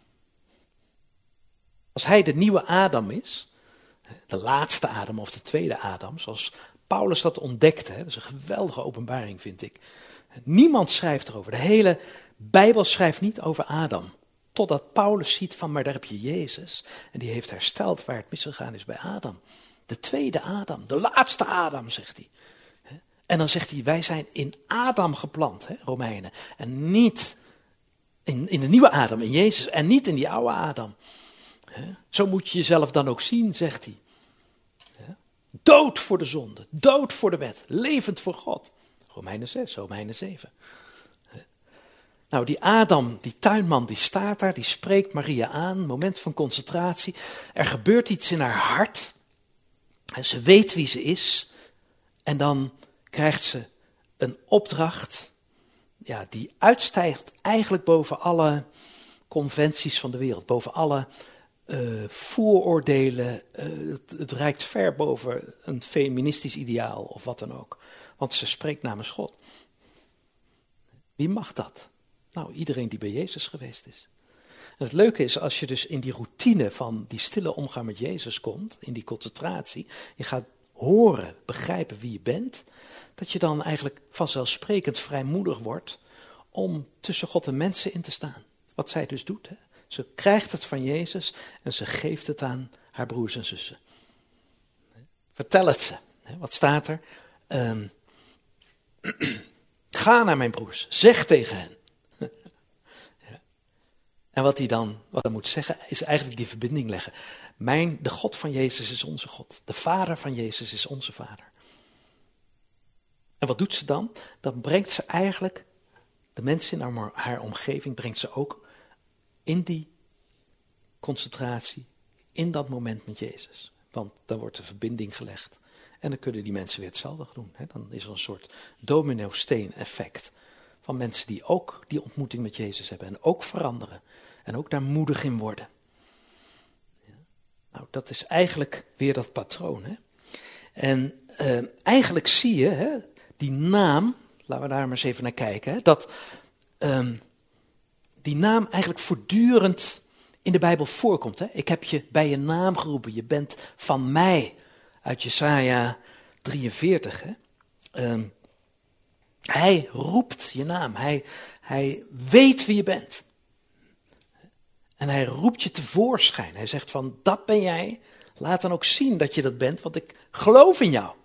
Als hij de nieuwe Adam is, de laatste Adam of de tweede Adam, zoals Paulus dat ontdekte, hè, dat is een geweldige openbaring vind ik. Niemand schrijft erover, de hele Bijbel schrijft niet over Adam. Totdat Paulus ziet van, maar daar heb je Jezus en die heeft hersteld waar het misgegaan is bij Adam. De tweede Adam, de laatste Adam, zegt hij. En dan zegt hij, wij zijn in Adam geplant, hè, Romeinen. En niet in, in de nieuwe Adam, in Jezus, en niet in die oude Adam. Zo moet je jezelf dan ook zien, zegt hij. Dood voor de zonde, dood voor de wet, levend voor God. Romeinen zes, Romeinen zeven. Nou, die Adam, die tuinman, die staat daar, die spreekt Maria aan, moment van concentratie. Er gebeurt iets in haar hart. En ze weet wie ze is. En dan krijgt ze een opdracht, ja, die uitstijgt eigenlijk boven alle conventies van de wereld, boven alle uh, vooroordelen. Uh, het, het reikt ver boven een feministisch ideaal of wat dan ook. Want ze spreekt namens God. Wie mag dat? Nou, iedereen die bij Jezus geweest is. En het leuke is, als je dus in die routine van die stille omgang met Jezus komt, in die concentratie, je gaat horen, begrijpen wie je bent, dat je dan eigenlijk vanzelfsprekend vrijmoedig wordt om tussen God en mensen in te staan. Wat zij dus doet. Hè? Ze krijgt het van Jezus en ze geeft het aan haar broers en zussen. Vertel het ze. Hè? Wat staat er? Um, Ga naar mijn broers, zeg tegen hen. Ja. En wat hij dan wat hij moet zeggen, is eigenlijk die verbinding leggen. Mijn, de God van Jezus is onze God. De Vader van Jezus is onze Vader. En wat doet ze dan? Dan brengt ze eigenlijk de mensen in haar, haar omgeving, brengt ze ook in die concentratie, in dat moment met Jezus. Want dan wordt de verbinding gelegd. En dan kunnen die mensen weer hetzelfde doen. Hè? Dan is er een soort domino-steen effect van mensen die ook die ontmoeting met Jezus hebben. En ook veranderen. En ook daar moedig in worden. Ja. Nou, dat is eigenlijk weer dat patroon. Hè? En uh, eigenlijk zie je, hè, die naam, laten we daar maar eens even naar kijken. Hè, dat uh, die naam eigenlijk voortdurend in de Bijbel voorkomt. Hè? Ik heb je bij je naam geroepen, je bent van mij. Uit Jesaja drieënveertig. Hè? Um, hij roept je naam. Hij, hij weet wie je bent. En hij roept je tevoorschijn. Hij zegt van, dat ben jij. Laat dan ook zien dat je dat bent, want ik geloof in jou.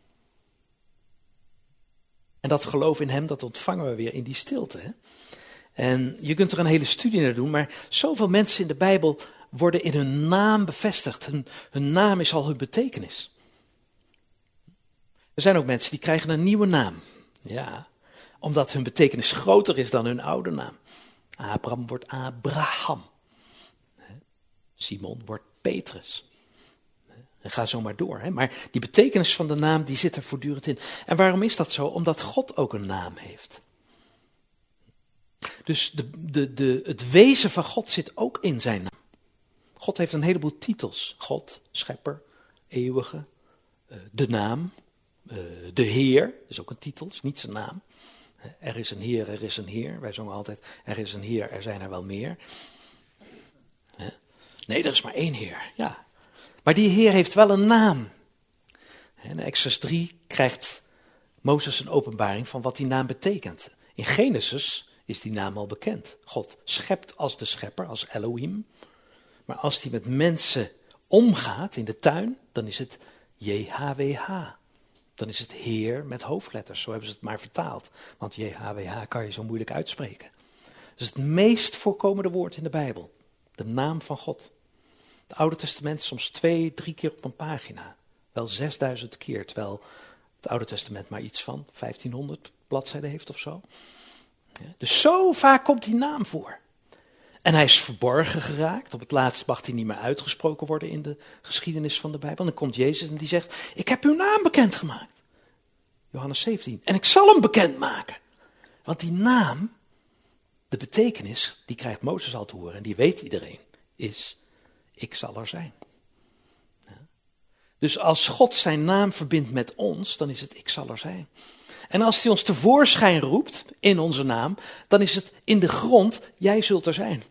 En dat geloof in hem, dat ontvangen we weer in die stilte. Hè? En je kunt er een hele studie naar doen, maar zoveel mensen in de Bijbel worden in hun naam bevestigd. Hun, hun naam is al hun betekenis. Er zijn ook mensen die krijgen een nieuwe naam. Ja, omdat hun betekenis groter is dan hun oude naam. Abraham wordt Abraham. Simon wordt Petrus. En ga zo maar door. Hè? Maar die betekenis van de naam die zit er voortdurend in. En waarom is dat zo? Omdat God ook een naam heeft. Dus de, de, de, het wezen van God zit ook in zijn naam. God heeft een heleboel titels. God, schepper, eeuwige, de naam, de Heer. Dat is ook een titel, is niet zijn naam. Er is een Heer, er is een Heer. Wij zongen altijd, er is een Heer, er zijn er wel meer. Nee, er is maar één Heer, ja. Maar die Heer heeft wel een naam. In Exodus drie krijgt Mozes een openbaring van wat die naam betekent. In Genesis is die naam al bekend. God schept als de schepper, als Elohim. Maar als hij met mensen omgaat in de tuin, dan is het J H W H. Dan is het Heer met hoofdletters, zo hebben ze het maar vertaald. Want J H W H kan je zo moeilijk uitspreken. Dat is het meest voorkomende woord in de Bijbel. De naam van God. Het Oude Testament soms twee, drie keer op een pagina. Wel zesduizend keer, terwijl het Oude Testament maar iets van vijftienhonderd bladzijden heeft of zo. Ja, dus zo vaak komt die naam voor. En hij is verborgen geraakt. Op het laatst mag hij niet meer uitgesproken worden in de geschiedenis van de Bijbel. En dan komt Jezus en die zegt, ik heb uw naam bekendgemaakt. Johannes zeventien. En ik zal hem bekendmaken. Want die naam, de betekenis, die krijgt Mozes al te horen. En die weet iedereen, is, ik zal er zijn. Ja. Dus als God zijn naam verbindt met ons, dan is het, ik zal er zijn. En als hij ons tevoorschijn roept in onze naam, dan is het in de grond, jij zult er zijn.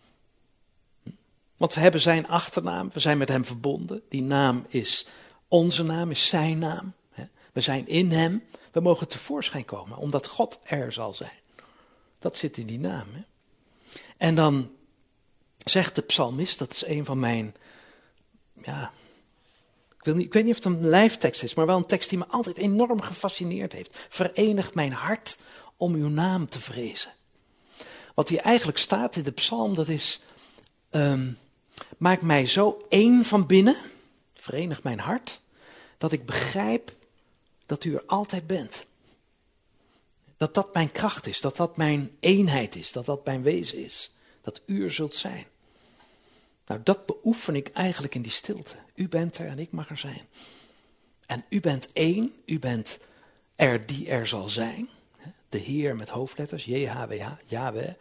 Want we hebben zijn achternaam, we zijn met hem verbonden. Die naam is onze naam, is zijn naam. We zijn in hem, we mogen tevoorschijn komen, omdat God er zal zijn. Dat zit in die naam. Hè? En dan zegt de psalmist, dat is een van mijn, ja... Ik, wil niet, ik weet niet of het een lijftekst is, maar wel een tekst die me altijd enorm gefascineerd heeft. Verenig mijn hart om uw naam te vrezen. Wat hier eigenlijk staat in de psalm, dat is, um, maak mij zo één van binnen, verenig mijn hart, dat ik begrijp dat u er altijd bent. Dat dat mijn kracht is, dat dat mijn eenheid is, dat dat mijn wezen is. Dat u er zult zijn. Nou, dat beoefen ik eigenlijk in die stilte. U bent er en ik mag er zijn. En u bent één, u bent er die er zal zijn. De Heer met hoofdletters, J H W H, Yahweh.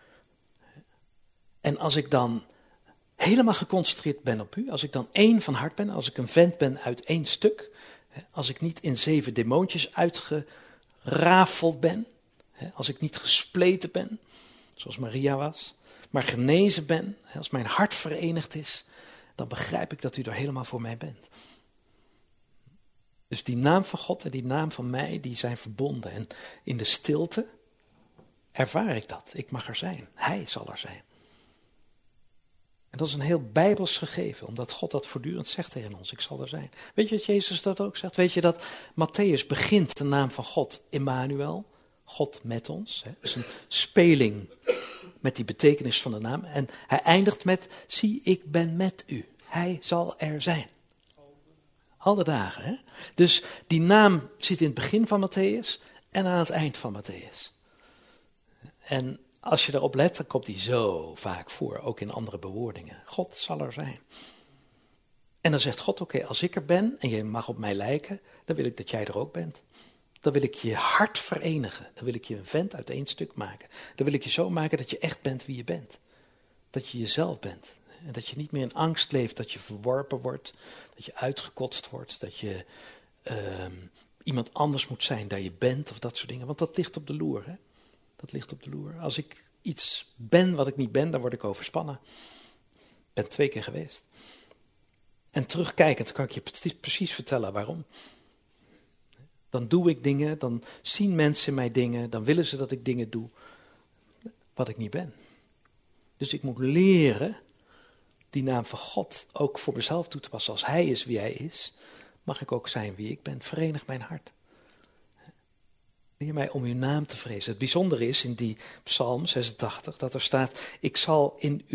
En als ik dan helemaal geconcentreerd ben op u, als ik dan één van hart ben, als ik een vent ben uit één stuk, als ik niet in zeven demoontjes uitgerafeld ben, als ik niet gespleten ben, zoals Maria was, maar genezen ben, als mijn hart verenigd is, dan begrijp ik dat u er helemaal voor mij bent. Dus die naam van God en die naam van mij, die zijn verbonden. En in de stilte ervaar ik dat. Ik mag er zijn. Hij zal er zijn. En dat is een heel bijbels gegeven, omdat God dat voortdurend zegt tegen ons. Ik zal er zijn. Weet je dat Jezus dat ook zegt? Weet je dat Matthäus begint de naam van God, Immanuel, God met ons. Hè? Dat is een speling met die betekenis van de naam. En hij eindigt met, zie, ik ben met u. Hij zal er zijn. Alle dagen. Hè? Dus die naam zit in het begin van Matthäus en aan het eind van Matthäus. En als je erop let, dan komt die zo vaak voor, ook in andere bewoordingen. God zal er zijn. En dan zegt God, oké, okay, als ik er ben en je mag op mij lijken, dan wil ik dat jij er ook bent. Dan wil ik je hart verenigen. Dan wil ik je een vent uit één stuk maken. Dan wil ik je zo maken dat je echt bent wie je bent. Dat je jezelf bent. En dat je niet meer in angst leeft, dat je verworpen wordt, dat je uitgekotst wordt, dat je uh, iemand anders moet zijn dan je bent of dat soort dingen. Want dat ligt op de loer. Hè? Dat ligt op de loer. Als ik iets ben wat ik niet ben, dan word ik overspannen. Ik ben twee keer geweest. En terugkijkend kan ik je precies vertellen waarom. Dan doe ik dingen, dan zien mensen mij dingen, dan willen ze dat ik dingen doe wat ik niet ben. Dus ik moet leren die naam van God ook voor mezelf toe te passen. Als hij is wie hij is, mag ik ook zijn wie ik ben. Verenig mijn hart. Leer mij om uw naam te vrezen. Het bijzondere is in die Psalm zesentachtig dat er staat, ik zal in uw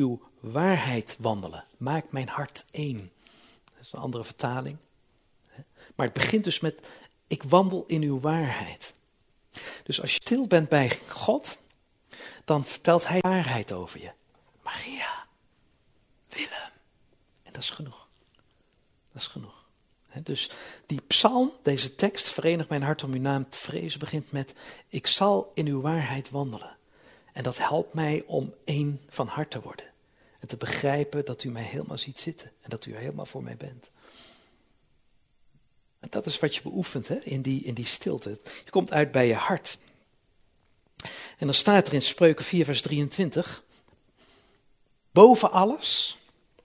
waarheid wandelen. Maak mijn hart één. Dat is een andere vertaling. Maar het begint dus met, ik wandel in uw waarheid. Dus als je stil bent bij God, dan vertelt hij waarheid over je. Maria, Willem. En dat is genoeg. Dat is genoeg. He, dus die psalm, deze tekst, verenig mijn hart om uw naam te vrezen, begint met, ik zal in uw waarheid wandelen. En dat helpt mij om één van hart te worden. En te begrijpen dat u mij helemaal ziet zitten. En dat u er helemaal voor mij bent. En dat is wat je beoefent, hè, in, die, in die stilte. Je komt uit bij je hart. En dan staat er in Spreuken vier vers drieëntwintig. Boven alles.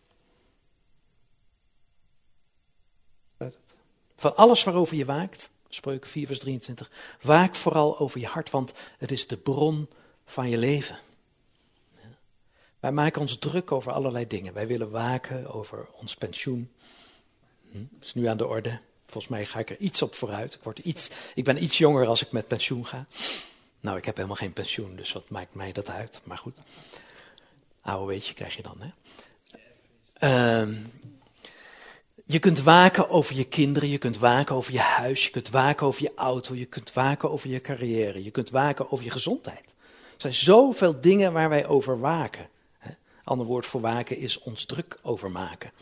Van alles waarover je waakt. Spreuken vier vers drieëntwintig. Waak vooral over je hart, want het is de bron van je leven. Ja. Wij maken ons druk over allerlei dingen. Wij willen waken over ons pensioen. Hm, dat is nu aan de orde. Volgens mij ga ik er iets op vooruit. Ik, word iets, ik ben iets jonger als ik met pensioen ga. Nou, ik heb helemaal geen pensioen, dus wat maakt mij dat uit? Maar goed, A O W'tje krijg je dan, hè. Uh, je kunt waken over je kinderen, je kunt waken over je huis, je kunt waken over je auto, je kunt waken over je carrière, je kunt waken over je gezondheid. Er zijn zoveel dingen waar wij over waken. Hè. Ander woord voor waken is ons druk over maken.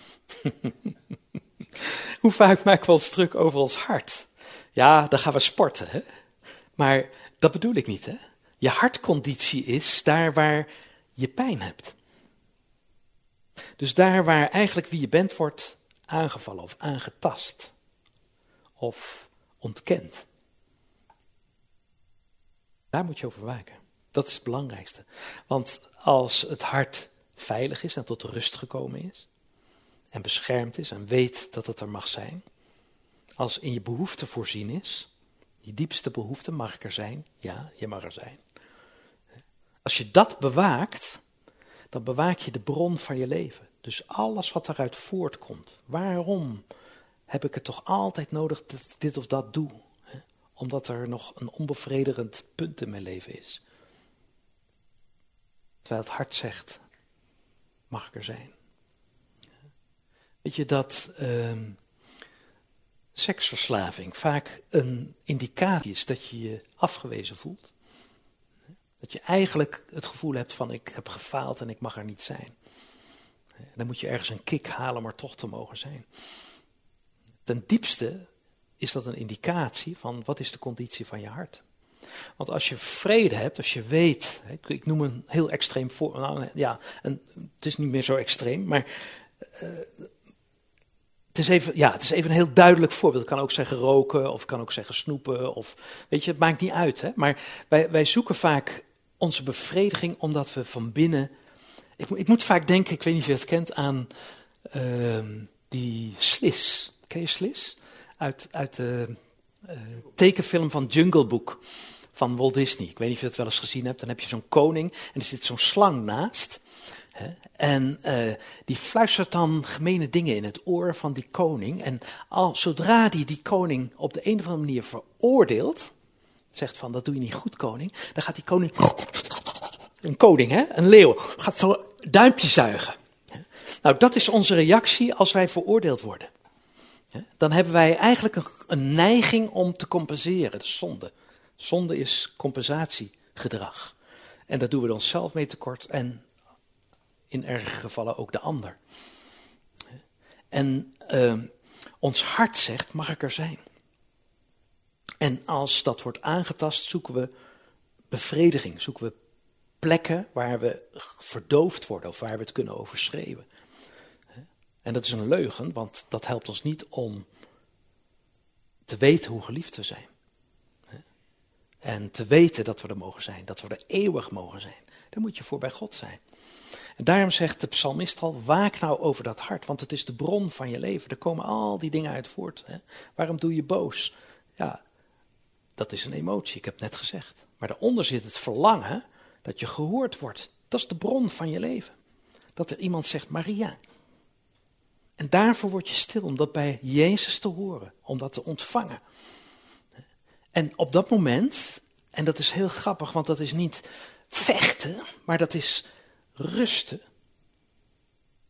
Hoe vaak maken we ons druk over ons hart? Ja, dan gaan we sporten, hè. Maar dat bedoel ik niet, hè. Je hartconditie is daar waar je pijn hebt. Dus daar waar eigenlijk wie je bent wordt aangevallen of aangetast. Of ontkend. Daar moet je over waken. Dat is het belangrijkste. Want als het hart veilig is en tot rust gekomen is. En beschermd is en weet dat het er mag zijn. Als in je behoefte voorzien is. Die diepste behoefte, mag ik er zijn? Ja, je mag er zijn. Als je dat bewaakt, dan bewaak je de bron van je leven. Dus alles wat eruit voortkomt. Waarom heb ik het toch altijd nodig dat ik dit of dat doe? Omdat er nog een onbevredigend punt in mijn leven is. Terwijl het hart zegt, mag ik er zijn? Weet je dat uh, seksverslaving vaak een indicatie is dat je je afgewezen voelt? Dat je eigenlijk het gevoel hebt van ik heb gefaald en ik mag er niet zijn. Dan moet je ergens een kick halen om er toch te mogen zijn. Ten diepste is dat een indicatie van wat is de conditie van je hart. Want als je vrede hebt, als je weet, ik, ik noem een heel extreem voorbeeld, nou, ja, een, het is niet meer zo extreem, maar uh, het is even, ja, het is even een heel duidelijk voorbeeld. Ik kan ook zeggen roken of ik kan ook zeggen snoepen of, weet je, het maakt niet uit, hè? Maar wij, wij zoeken vaak onze bevrediging omdat we van binnen. Ik, ik moet vaak denken, ik weet niet of je het kent, aan uh, die Sliss. Ken je Sliss? Uit, uit de uh, tekenfilm van Jungle Book van Walt Disney. Ik weet niet of je dat wel eens gezien hebt. Dan heb je zo'n koning en er zit zo'n slang naast. Hè, en uh, die fluistert dan gemene dingen in het oor van die koning. En al, zodra die die koning op de een of andere manier veroordeelt, zegt van dat doe je niet goed koning, dan gaat die koning, een koning hè, een leeuw, gaat zo een duimpje zuigen. Nou, dat is onze reactie als wij veroordeeld worden. Dan hebben wij eigenlijk een, een neiging om te compenseren, dat is zonde. Zonde is compensatiegedrag. En daar doen we onszelf mee tekort en in erge gevallen ook de ander. En uh, ons hart zegt, mag ik er zijn? En als dat wordt aangetast, zoeken we bevrediging, zoeken we plekken waar we verdoofd worden of waar we het kunnen overschreeuwen. En dat is een leugen, want dat helpt ons niet om te weten hoe geliefd we zijn. En te weten dat we er mogen zijn, dat we er eeuwig mogen zijn. Daar moet je voor bij God zijn. En daarom zegt de psalmist al, waak nou over dat hart, want het is de bron van je leven. Er komen al die dingen uit voort. Hè? Waarom doe je boos? Ja, dat is een emotie, ik heb het net gezegd. Maar daaronder zit het verlangen dat je gehoord wordt. Dat is de bron van je leven. Dat er iemand zegt, Maria. En daarvoor word je stil, om dat bij Jezus te horen, om dat te ontvangen. En op dat moment, en dat is heel grappig, want dat is niet vechten, maar dat is rusten.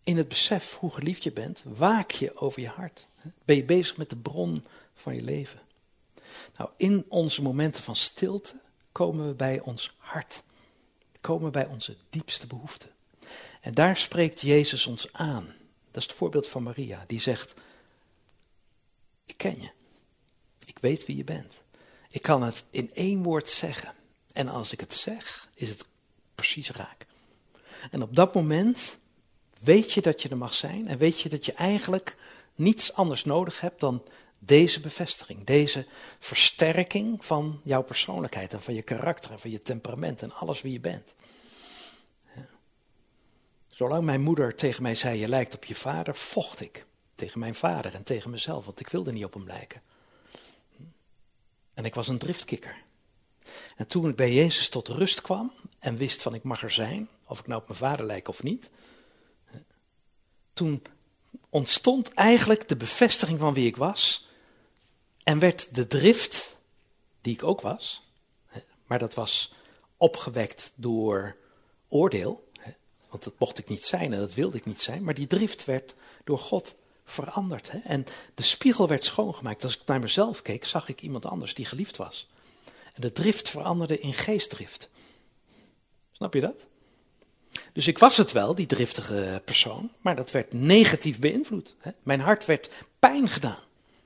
in het besef hoe geliefd je bent, waak je over je hart. Ben je bezig met de bron van je leven. Nou, in onze momenten van stilte komen we bij ons hart. Komen we bij onze diepste behoeften. En daar spreekt Jezus ons aan. Dat is het voorbeeld van Maria, die zegt, ik ken je. Ik weet wie je bent. Ik kan het in één woord zeggen. En als ik het zeg, is het precies raak. En op dat moment weet je dat je er mag zijn. En weet je dat je eigenlijk niets anders nodig hebt dan deze bevestiging. Deze versterking van jouw persoonlijkheid en van je karakter en van je temperament en alles wie je bent. Ja. Zolang mijn moeder tegen mij zei, je lijkt op je vader, vocht ik tegen mijn vader en tegen mezelf. Want ik wilde niet op hem lijken. En ik was een driftkikker. En toen ik bij Jezus tot rust kwam en wist van ik mag er zijn, of ik nou op mijn vader lijk of niet, toen ontstond eigenlijk de bevestiging van wie ik was en werd de drift die ik ook was, maar dat was opgewekt door oordeel, want dat mocht ik niet zijn en dat wilde ik niet zijn, maar die drift werd door God veranderd. En de spiegel werd schoongemaakt. Als ik naar mezelf keek, zag ik iemand anders die geliefd was. En de drift veranderde in geestdrift. Snap je dat? Dus ik was het wel, die driftige persoon, maar dat werd negatief beïnvloed. Mijn hart werd pijn gedaan.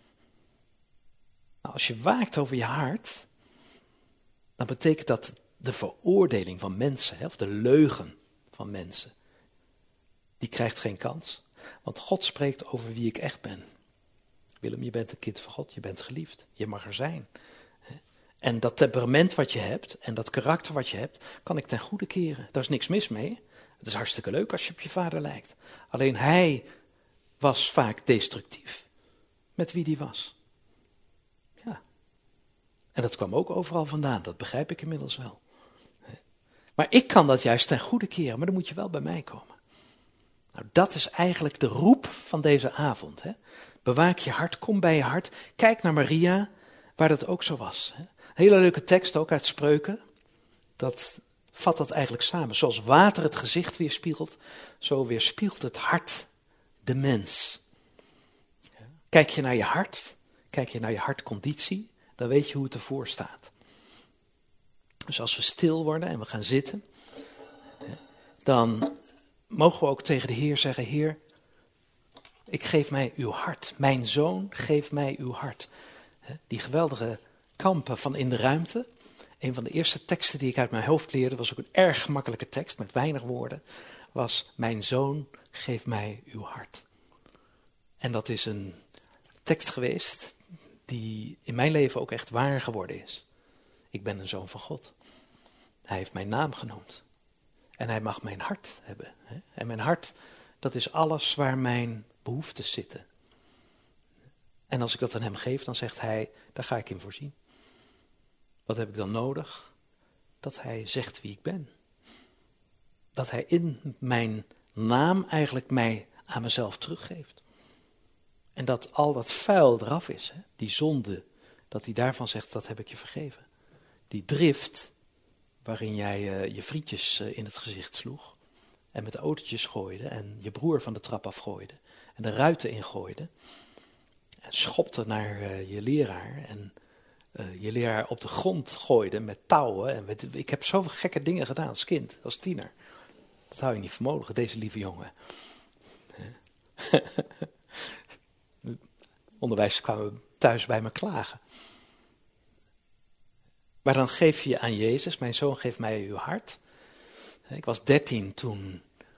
Nou, als je waakt over je hart, dan betekent dat de veroordeling van mensen, of de leugen van mensen, die krijgt geen kans. Want God spreekt over wie ik echt ben. Willem, je bent een kind van God, je bent geliefd, je mag er zijn. En dat temperament wat je hebt en dat karakter wat je hebt, kan ik ten goede keren. Daar is niks mis mee. Het is hartstikke leuk als je op je vader lijkt. Alleen hij was vaak destructief met wie die was. Ja. En dat kwam ook overal vandaan, dat begrijp ik inmiddels wel. Maar ik kan dat juist ten goede keren, maar dan moet je wel bij mij komen. Nou, dat is eigenlijk de roep van deze avond. Hè? Bewaak je hart, kom bij je hart. Kijk naar Maria, waar dat ook zo was. Hè? Hele leuke tekst ook uit Spreuken. Dat vat dat eigenlijk samen. Zoals water het gezicht weerspiegelt, zo weerspiegelt het hart de mens. Kijk je naar je hart, kijk je naar je hartconditie, dan weet je hoe het ervoor staat. Dus als we stil worden en we gaan zitten, dan mogen we ook tegen de Heer zeggen, Heer, ik geef mij uw hart. Mijn zoon, geef mij uw hart. Die geweldige kampen van in de ruimte. Een van de eerste teksten die ik uit mijn hoofd leerde, was ook een erg gemakkelijke tekst met weinig woorden, was mijn zoon, geef mij uw hart. En dat is een tekst geweest die in mijn leven ook echt waar geworden is. Ik ben een zoon van God. Hij heeft mijn naam genoemd. En hij mag mijn hart hebben. Hè? En mijn hart, dat is alles waar mijn behoeftes zitten. En als ik dat aan hem geef, dan zegt hij, daar ga ik in voorzien. Wat heb ik dan nodig? Dat hij zegt wie ik ben. Dat hij in mijn naam eigenlijk mij aan mezelf teruggeeft. En dat al dat vuil eraf is, hè? Die zonde, dat hij daarvan zegt, dat heb ik je vergeven. Die drift, waarin jij uh, je frietjes uh, in het gezicht sloeg en met de autootjes gooide en je broer van de trap afgooide en de ruiten ingooide en schopte naar uh, je leraar en uh, je leraar op de grond gooide met touwen. En met, ik heb zoveel gekke dingen gedaan als kind, als tiener. Dat hou je niet voor mogelijk, deze lieve jongen. Onderwijzers kwamen thuis bij me klagen. Maar dan geef je aan Jezus, mijn zoon, geef mij uw hart. Ik was dertien toen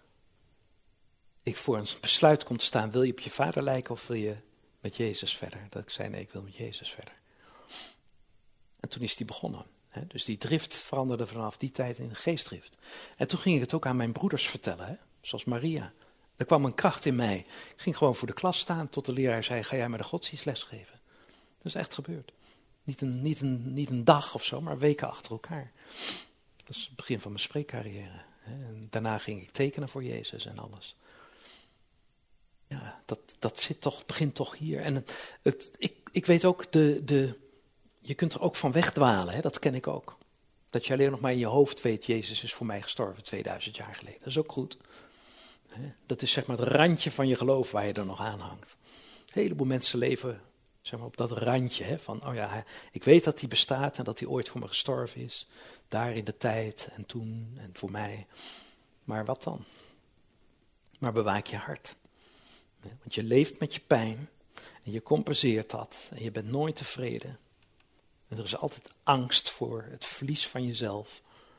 ik voor een besluit kon te staan, wil je op je vader lijken of wil je met Jezus verder? Dat ik zei, nee, ik wil met Jezus verder. En toen is die begonnen. Dus die drift veranderde vanaf die tijd in geestdrift. En toen ging ik het ook aan mijn broeders vertellen, hè? Zoals Maria. Er kwam een kracht in mij. Ik ging gewoon voor de klas staan tot de leraar zei, ga jij mij de godsdienstles geven? Dat is echt gebeurd. Niet een, niet, een, niet een dag of zo, maar weken achter elkaar. Dat is het begin van mijn spreekcarrière. En daarna ging ik tekenen voor Jezus en alles. Ja, dat, dat zit toch, begint toch hier. En het, het, ik, ik weet ook, de, de, je kunt er ook van wegdwalen, hè? Dat ken ik ook. Dat je alleen nog maar in je hoofd weet, Jezus is voor mij gestorven tweeduizend jaar geleden. Dat is ook goed. Dat is zeg maar het randje van je geloof waar je er nog aan hangt. Een heleboel mensen leven zeg maar, op dat randje hè, van, oh ja, ik weet dat hij bestaat en dat hij ooit voor me gestorven is. Daar in de tijd en toen en voor mij. Maar wat dan? Maar bewaak je hart. Want je leeft met je pijn en je compenseert dat en je bent nooit tevreden. En er is altijd angst voor het verlies van jezelf.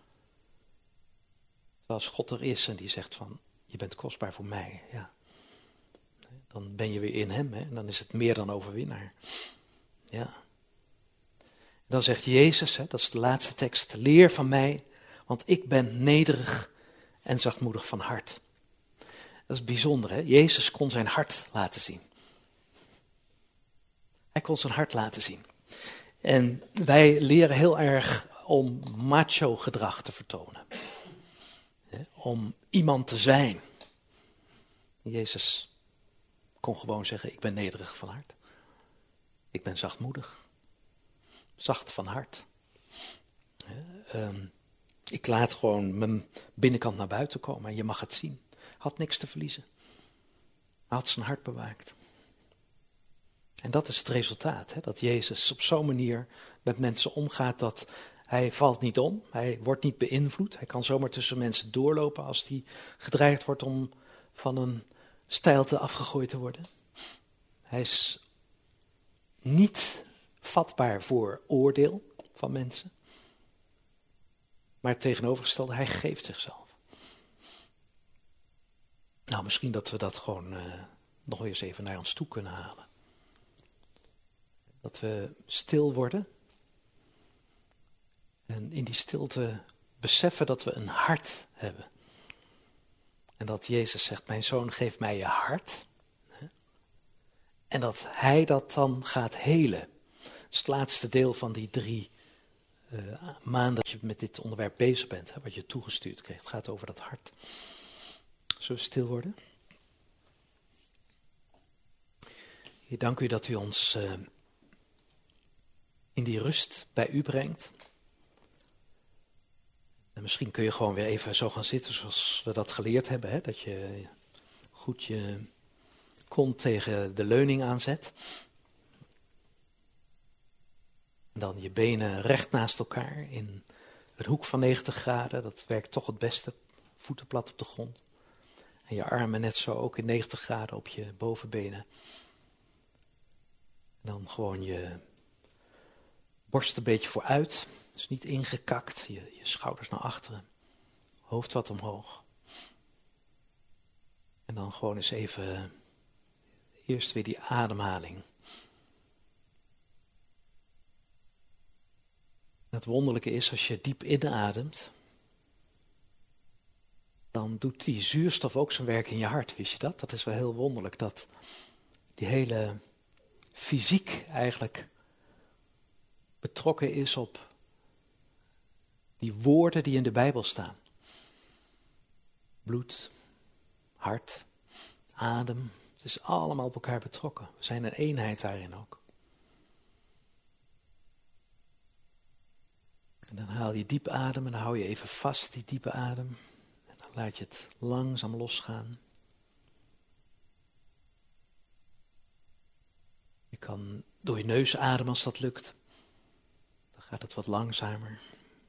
Als God er is en die zegt van, je bent kostbaar voor mij, ja. Dan ben je weer in hem hè? En dan is het meer dan overwinnaar. Ja. Dan zegt Jezus, hè, dat is de laatste tekst, leer van mij, want ik ben nederig en zachtmoedig van hart. Dat is bijzonder, hè? Jezus kon zijn hart laten zien. Hij kon zijn hart laten zien. En wij leren heel erg om macho gedrag te vertonen. Hè? Om iemand te zijn. Jezus kon gewoon zeggen, ik ben nederig van hart. Ik ben zachtmoedig. Zacht van hart. Um, ik laat gewoon mijn binnenkant naar buiten komen en je mag het zien. Had niks te verliezen. Hij had zijn hart bewaakt. En dat is het resultaat. Hè? Dat Jezus op zo'n manier met mensen omgaat dat hij valt niet om. Hij wordt niet beïnvloed. Hij kan zomaar tussen mensen doorlopen als hij gedreigd wordt om van een steilte afgegooid te worden. Hij is niet vatbaar voor oordeel van mensen. Maar het tegenovergestelde, hij geeft zichzelf. Nou, misschien dat we dat gewoon uh, nog eens even naar ons toe kunnen halen. Dat we stil worden. En in die stilte beseffen dat we een hart hebben. En dat Jezus zegt, mijn zoon, geef mij je hart. En dat hij dat dan gaat helen. Dat is het laatste deel van die drie uh, maanden dat je met dit onderwerp bezig bent. Hè, wat je toegestuurd kreeg. Het gaat over dat hart. Zullen we stil worden? Heer, dank u dat u ons uh, in die rust bij u brengt. En misschien kun je gewoon weer even zo gaan zitten zoals we dat geleerd hebben. Hè? Dat je goed je kont tegen de leuning aanzet. En dan je benen recht naast elkaar in een hoek van negentig graden. Dat werkt toch het beste. Voeten plat op de grond. En je armen net zo ook in negentig graden op je bovenbenen. En dan gewoon je borst een beetje vooruit. Dus niet ingekakt. Je, je schouders naar achteren. Hoofd wat omhoog. En dan gewoon eens even eerst weer die ademhaling. Het wonderlijke is, als je diep inademt, dan doet die zuurstof ook zijn werk in je hart. Wist je dat? Dat is wel heel wonderlijk, dat die hele fysiek eigenlijk betrokken is op die woorden die in de Bijbel staan. Bloed, hart, adem, het is allemaal op elkaar betrokken. We zijn een eenheid daarin ook. En dan haal je diep adem en dan hou je even vast die diepe adem. En dan laat je het langzaam losgaan. Je kan door je neus ademen als dat lukt. Dan gaat het wat langzamer.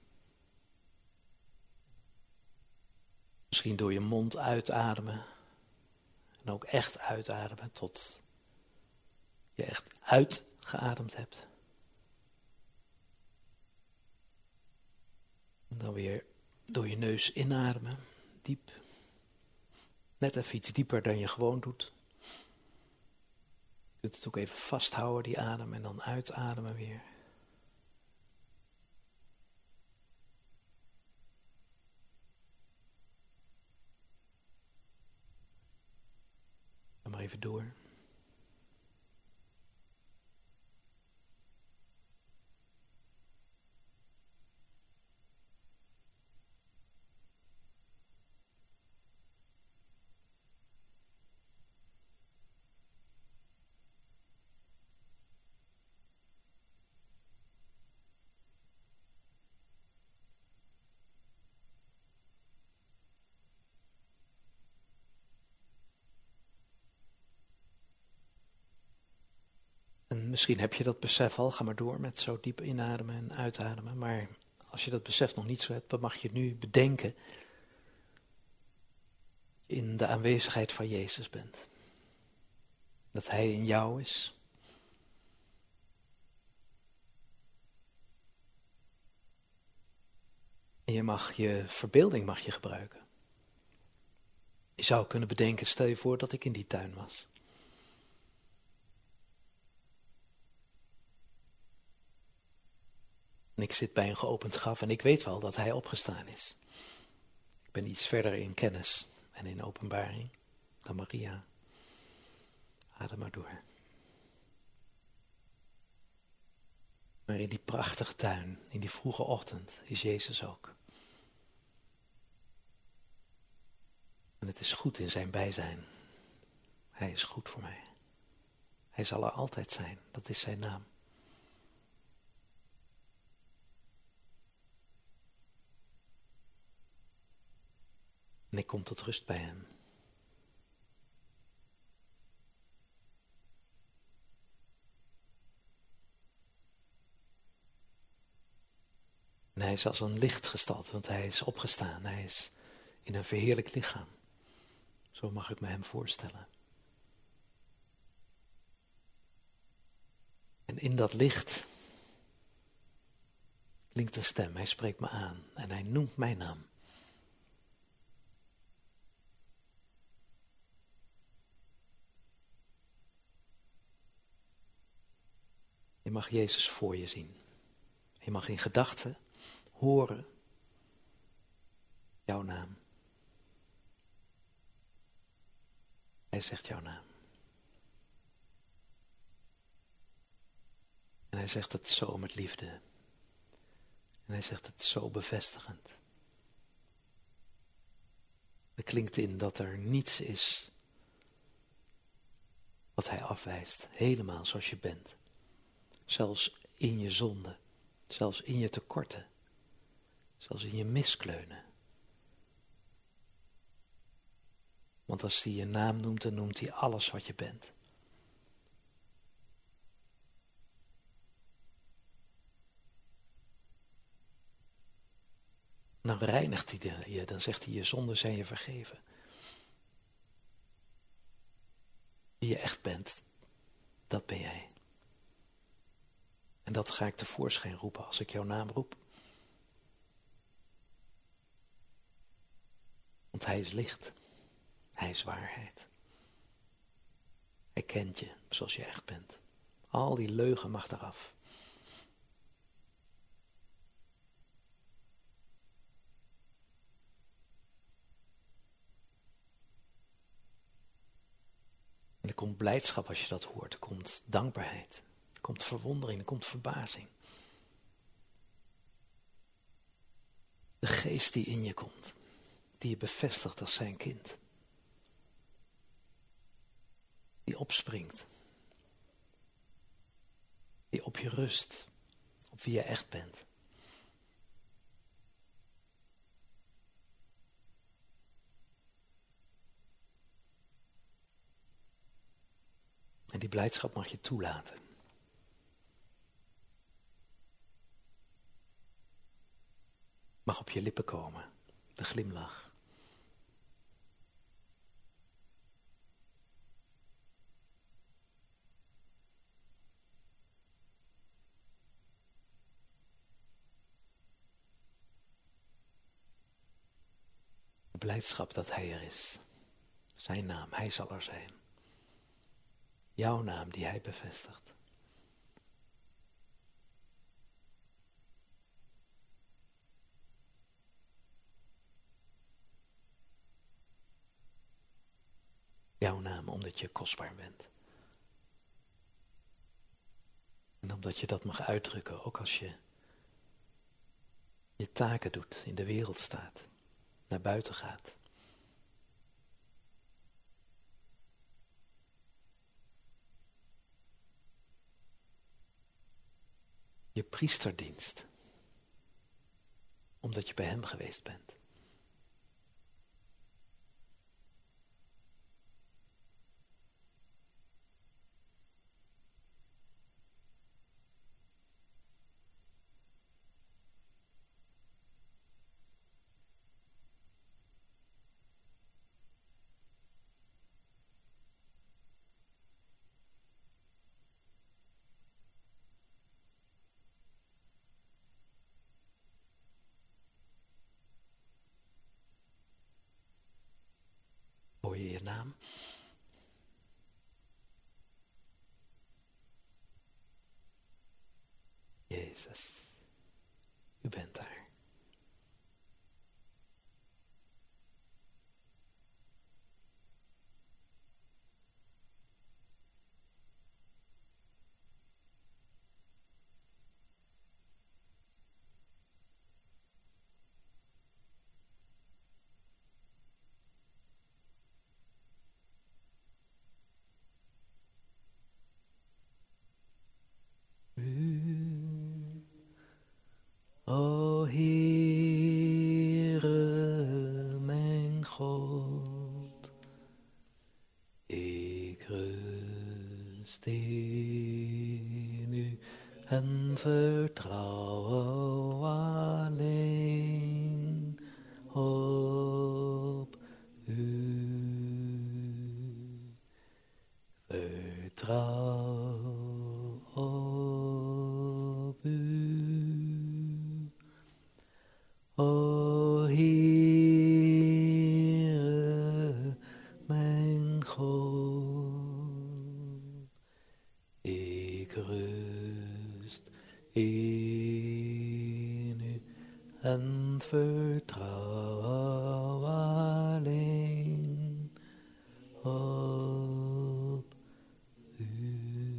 Misschien door je mond uitademen. En ook echt uitademen tot je echt uitgeademd hebt. En dan weer door je neus inademen, diep. Net even iets dieper dan je gewoon doet. Je kunt het ook even vasthouden, die adem, en dan uitademen weer. Ga maar even door. En misschien heb je dat besef al, ga maar door met zo diep inademen en uitademen. Maar als je dat besef nog niet zo hebt, dan mag je nu bedenken in de aanwezigheid van Jezus bent. Dat Hij in jou is. En je mag je verbeelding mag je gebruiken. Je zou kunnen bedenken, stel je voor dat ik in die tuin was. En ik zit bij een geopend graf en ik weet wel dat Hij opgestaan is. Ik ben iets verder in kennis en in openbaring dan Maria. Adem maar door. Maar in die prachtige tuin, in die vroege ochtend, is Jezus ook. En het is goed in zijn bijzijn. Hij is goed voor mij. Hij zal er altijd zijn, dat is zijn naam. En ik kom tot rust bij hem. En hij is als een lichtgestalte, want hij is opgestaan. Hij is in een verheerlijk lichaam. Zo mag ik me hem voorstellen. En in dat licht klinkt een stem. Hij spreekt me aan en hij noemt mijn naam. Je mag Jezus voor je zien. Je mag in gedachten horen jouw naam. Hij zegt jouw naam. En hij zegt het zo met liefde. En hij zegt het zo bevestigend. Er klinkt in dat er niets is wat hij afwijst. Helemaal zoals je bent. Zelfs in je zonde. Zelfs in je tekorten. Zelfs in je miskleunen. Want als hij je naam noemt, dan noemt hij alles wat je bent. Dan reinigt hij je, dan zegt hij je zonden zijn je vergeven. Wie je echt bent, dat ben jij. En dat ga ik tevoorschijn roepen als ik jouw naam roep. Want hij is licht. Hij is waarheid. Hij kent je zoals je echt bent. Al die leugen mag eraf. En er komt blijdschap als je dat hoort. Er komt dankbaarheid. Er komt verwondering. Er komt verbazing. De geest die in je komt. Die je bevestigt als zijn kind. Die opspringt. Die op je rust. Op wie je echt bent. En die blijdschap mag je toelaten. Mag op je lippen komen. De glimlach. De blijdschap dat hij er is. Zijn naam, hij zal er zijn. Jouw naam die hij bevestigt. Jouw naam omdat je kostbaar bent. En omdat je dat mag uitdrukken, ook als je je taken doet, in de wereld staat, naar buiten gaat. Je priesterdienst, omdat je bij hem geweest bent. Jezus, u bent daar. O Heere, mijn God, ik rust in u en vertrouw alleen op u. Vertrouw op u. O Heere, mijn God, ik rust in u en vertrouw alleen op u.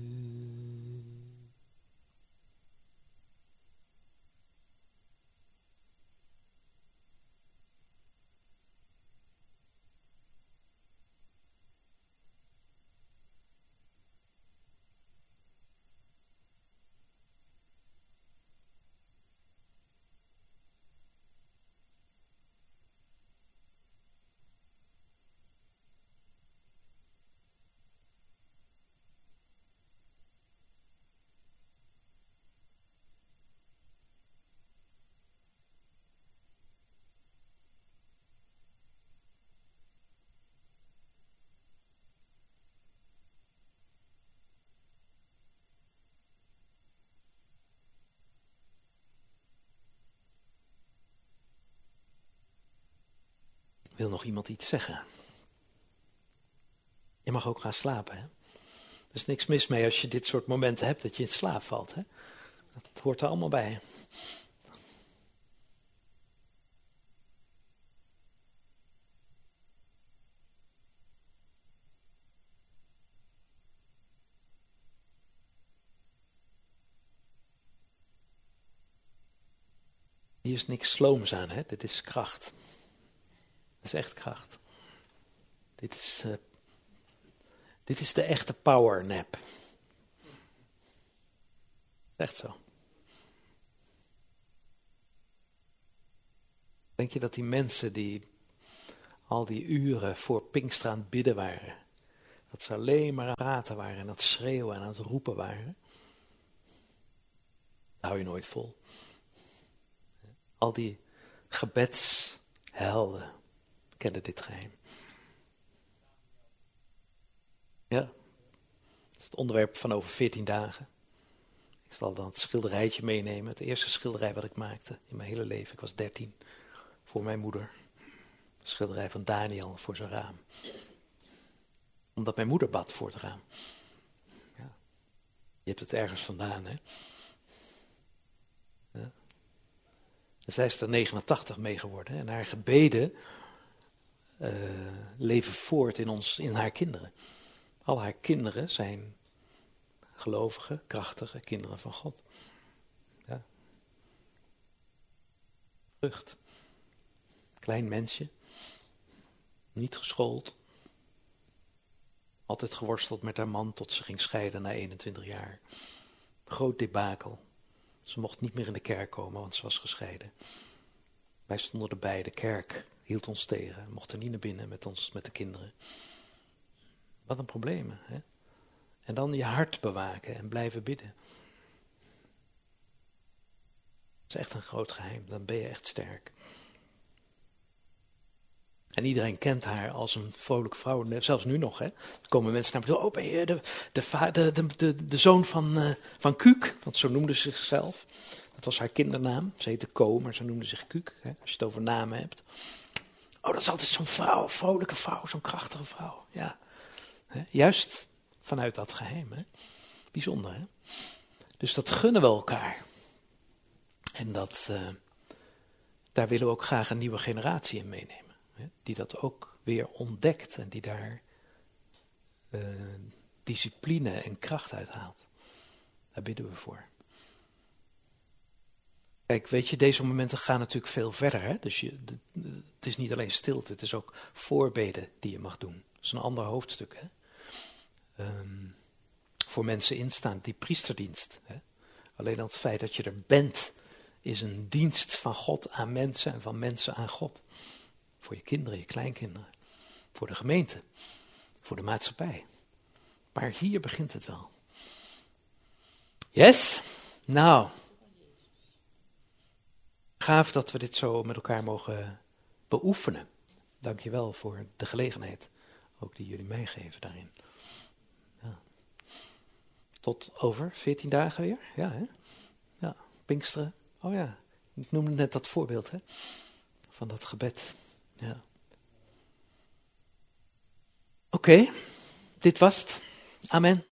Wil nog iemand iets zeggen? Je mag ook gaan slapen, hè? Er is niks mis mee als je dit soort momenten hebt dat je in slaap valt, hè? Dat hoort er allemaal bij. Hier is niks slooms aan, hè? Dit is kracht. Dat is echt kracht. Dit is, uh, dit is de echte power nap. Echt zo. Denk je dat die mensen die al die uren voor Pinkster aan het bidden waren, dat ze alleen maar aan het praten waren en aan het schreeuwen en aan het roepen waren? Dat hou je nooit vol. Al die gebedshelden kenden dit geheim. Ja, dat is het onderwerp van over veertien dagen. Ik zal dan het schilderijtje meenemen. Het eerste schilderij wat ik maakte in mijn hele leven. Ik was dertien, voor mijn moeder. Het schilderij van Daniel voor zijn raam. Omdat mijn moeder bad voor het raam. Ja. Je hebt het ergens vandaan, hè. Ja. En zij is er negenentachtig mee geworden. En haar gebeden uh, leven voort in, ons, in haar kinderen. Al haar kinderen zijn gelovige, krachtige kinderen van God. Ja. Vrucht. Klein mensje. Niet geschoold. Altijd geworsteld met haar man tot ze ging scheiden na eenentwintig jaar. Groot debakel. Ze mocht niet meer in de kerk komen, want ze was gescheiden. Wij stonden erbij, de kerk hield ons tegen. We mochten niet naar binnen met ons, met de kinderen. Wat een probleem, hè? En dan je hart bewaken en blijven bidden. Dat is echt een groot geheim, dan ben je echt sterk. En iedereen kent haar als een vrolijke vrouw, zelfs nu nog. Hè? Er komen mensen naar me toe, oh ben je de, de, de, de, de, de zoon van, uh, van Kuuk, want zo noemde ze zichzelf. Dat was haar kindernaam, ze heette Ko, maar ze noemde zich Kuuk, hè? Als je het over namen hebt. Oh, dat is altijd zo'n vrouw, een vrolijke vrouw, zo'n krachtige vrouw. Ja, hè? Juist vanuit dat geheim. Hè? Bijzonder, hè? Dus dat gunnen we elkaar. En dat, uh, daar willen we ook graag een nieuwe generatie in meenemen. Hè, die dat ook weer ontdekt en die daar uh, discipline en kracht uit haalt. Daar bidden we voor. Kijk, weet je, deze momenten gaan natuurlijk veel verder. Hè? Dus je, de, de, het is niet alleen stilte, het is ook voorbeden die je mag doen. Dat is een ander hoofdstuk. Hè? Um, voor mensen instaan, die priesterdienst. Hè? Alleen al het feit dat je er bent, is een dienst van God aan mensen en van mensen aan God. Voor je kinderen, je kleinkinderen. Voor de gemeente. Voor de maatschappij. Maar hier begint het wel. Yes? Nou. Gaaf dat we dit zo met elkaar mogen beoefenen. Dank je wel voor de gelegenheid. Ook die jullie meegeven daarin. Ja. Tot over veertien dagen weer. Ja, hè? Ja, Pinksteren. Oh ja, ik noemde net dat voorbeeld, hè? Van dat gebed. Ja. Oké, okay. Dit was het. Amen.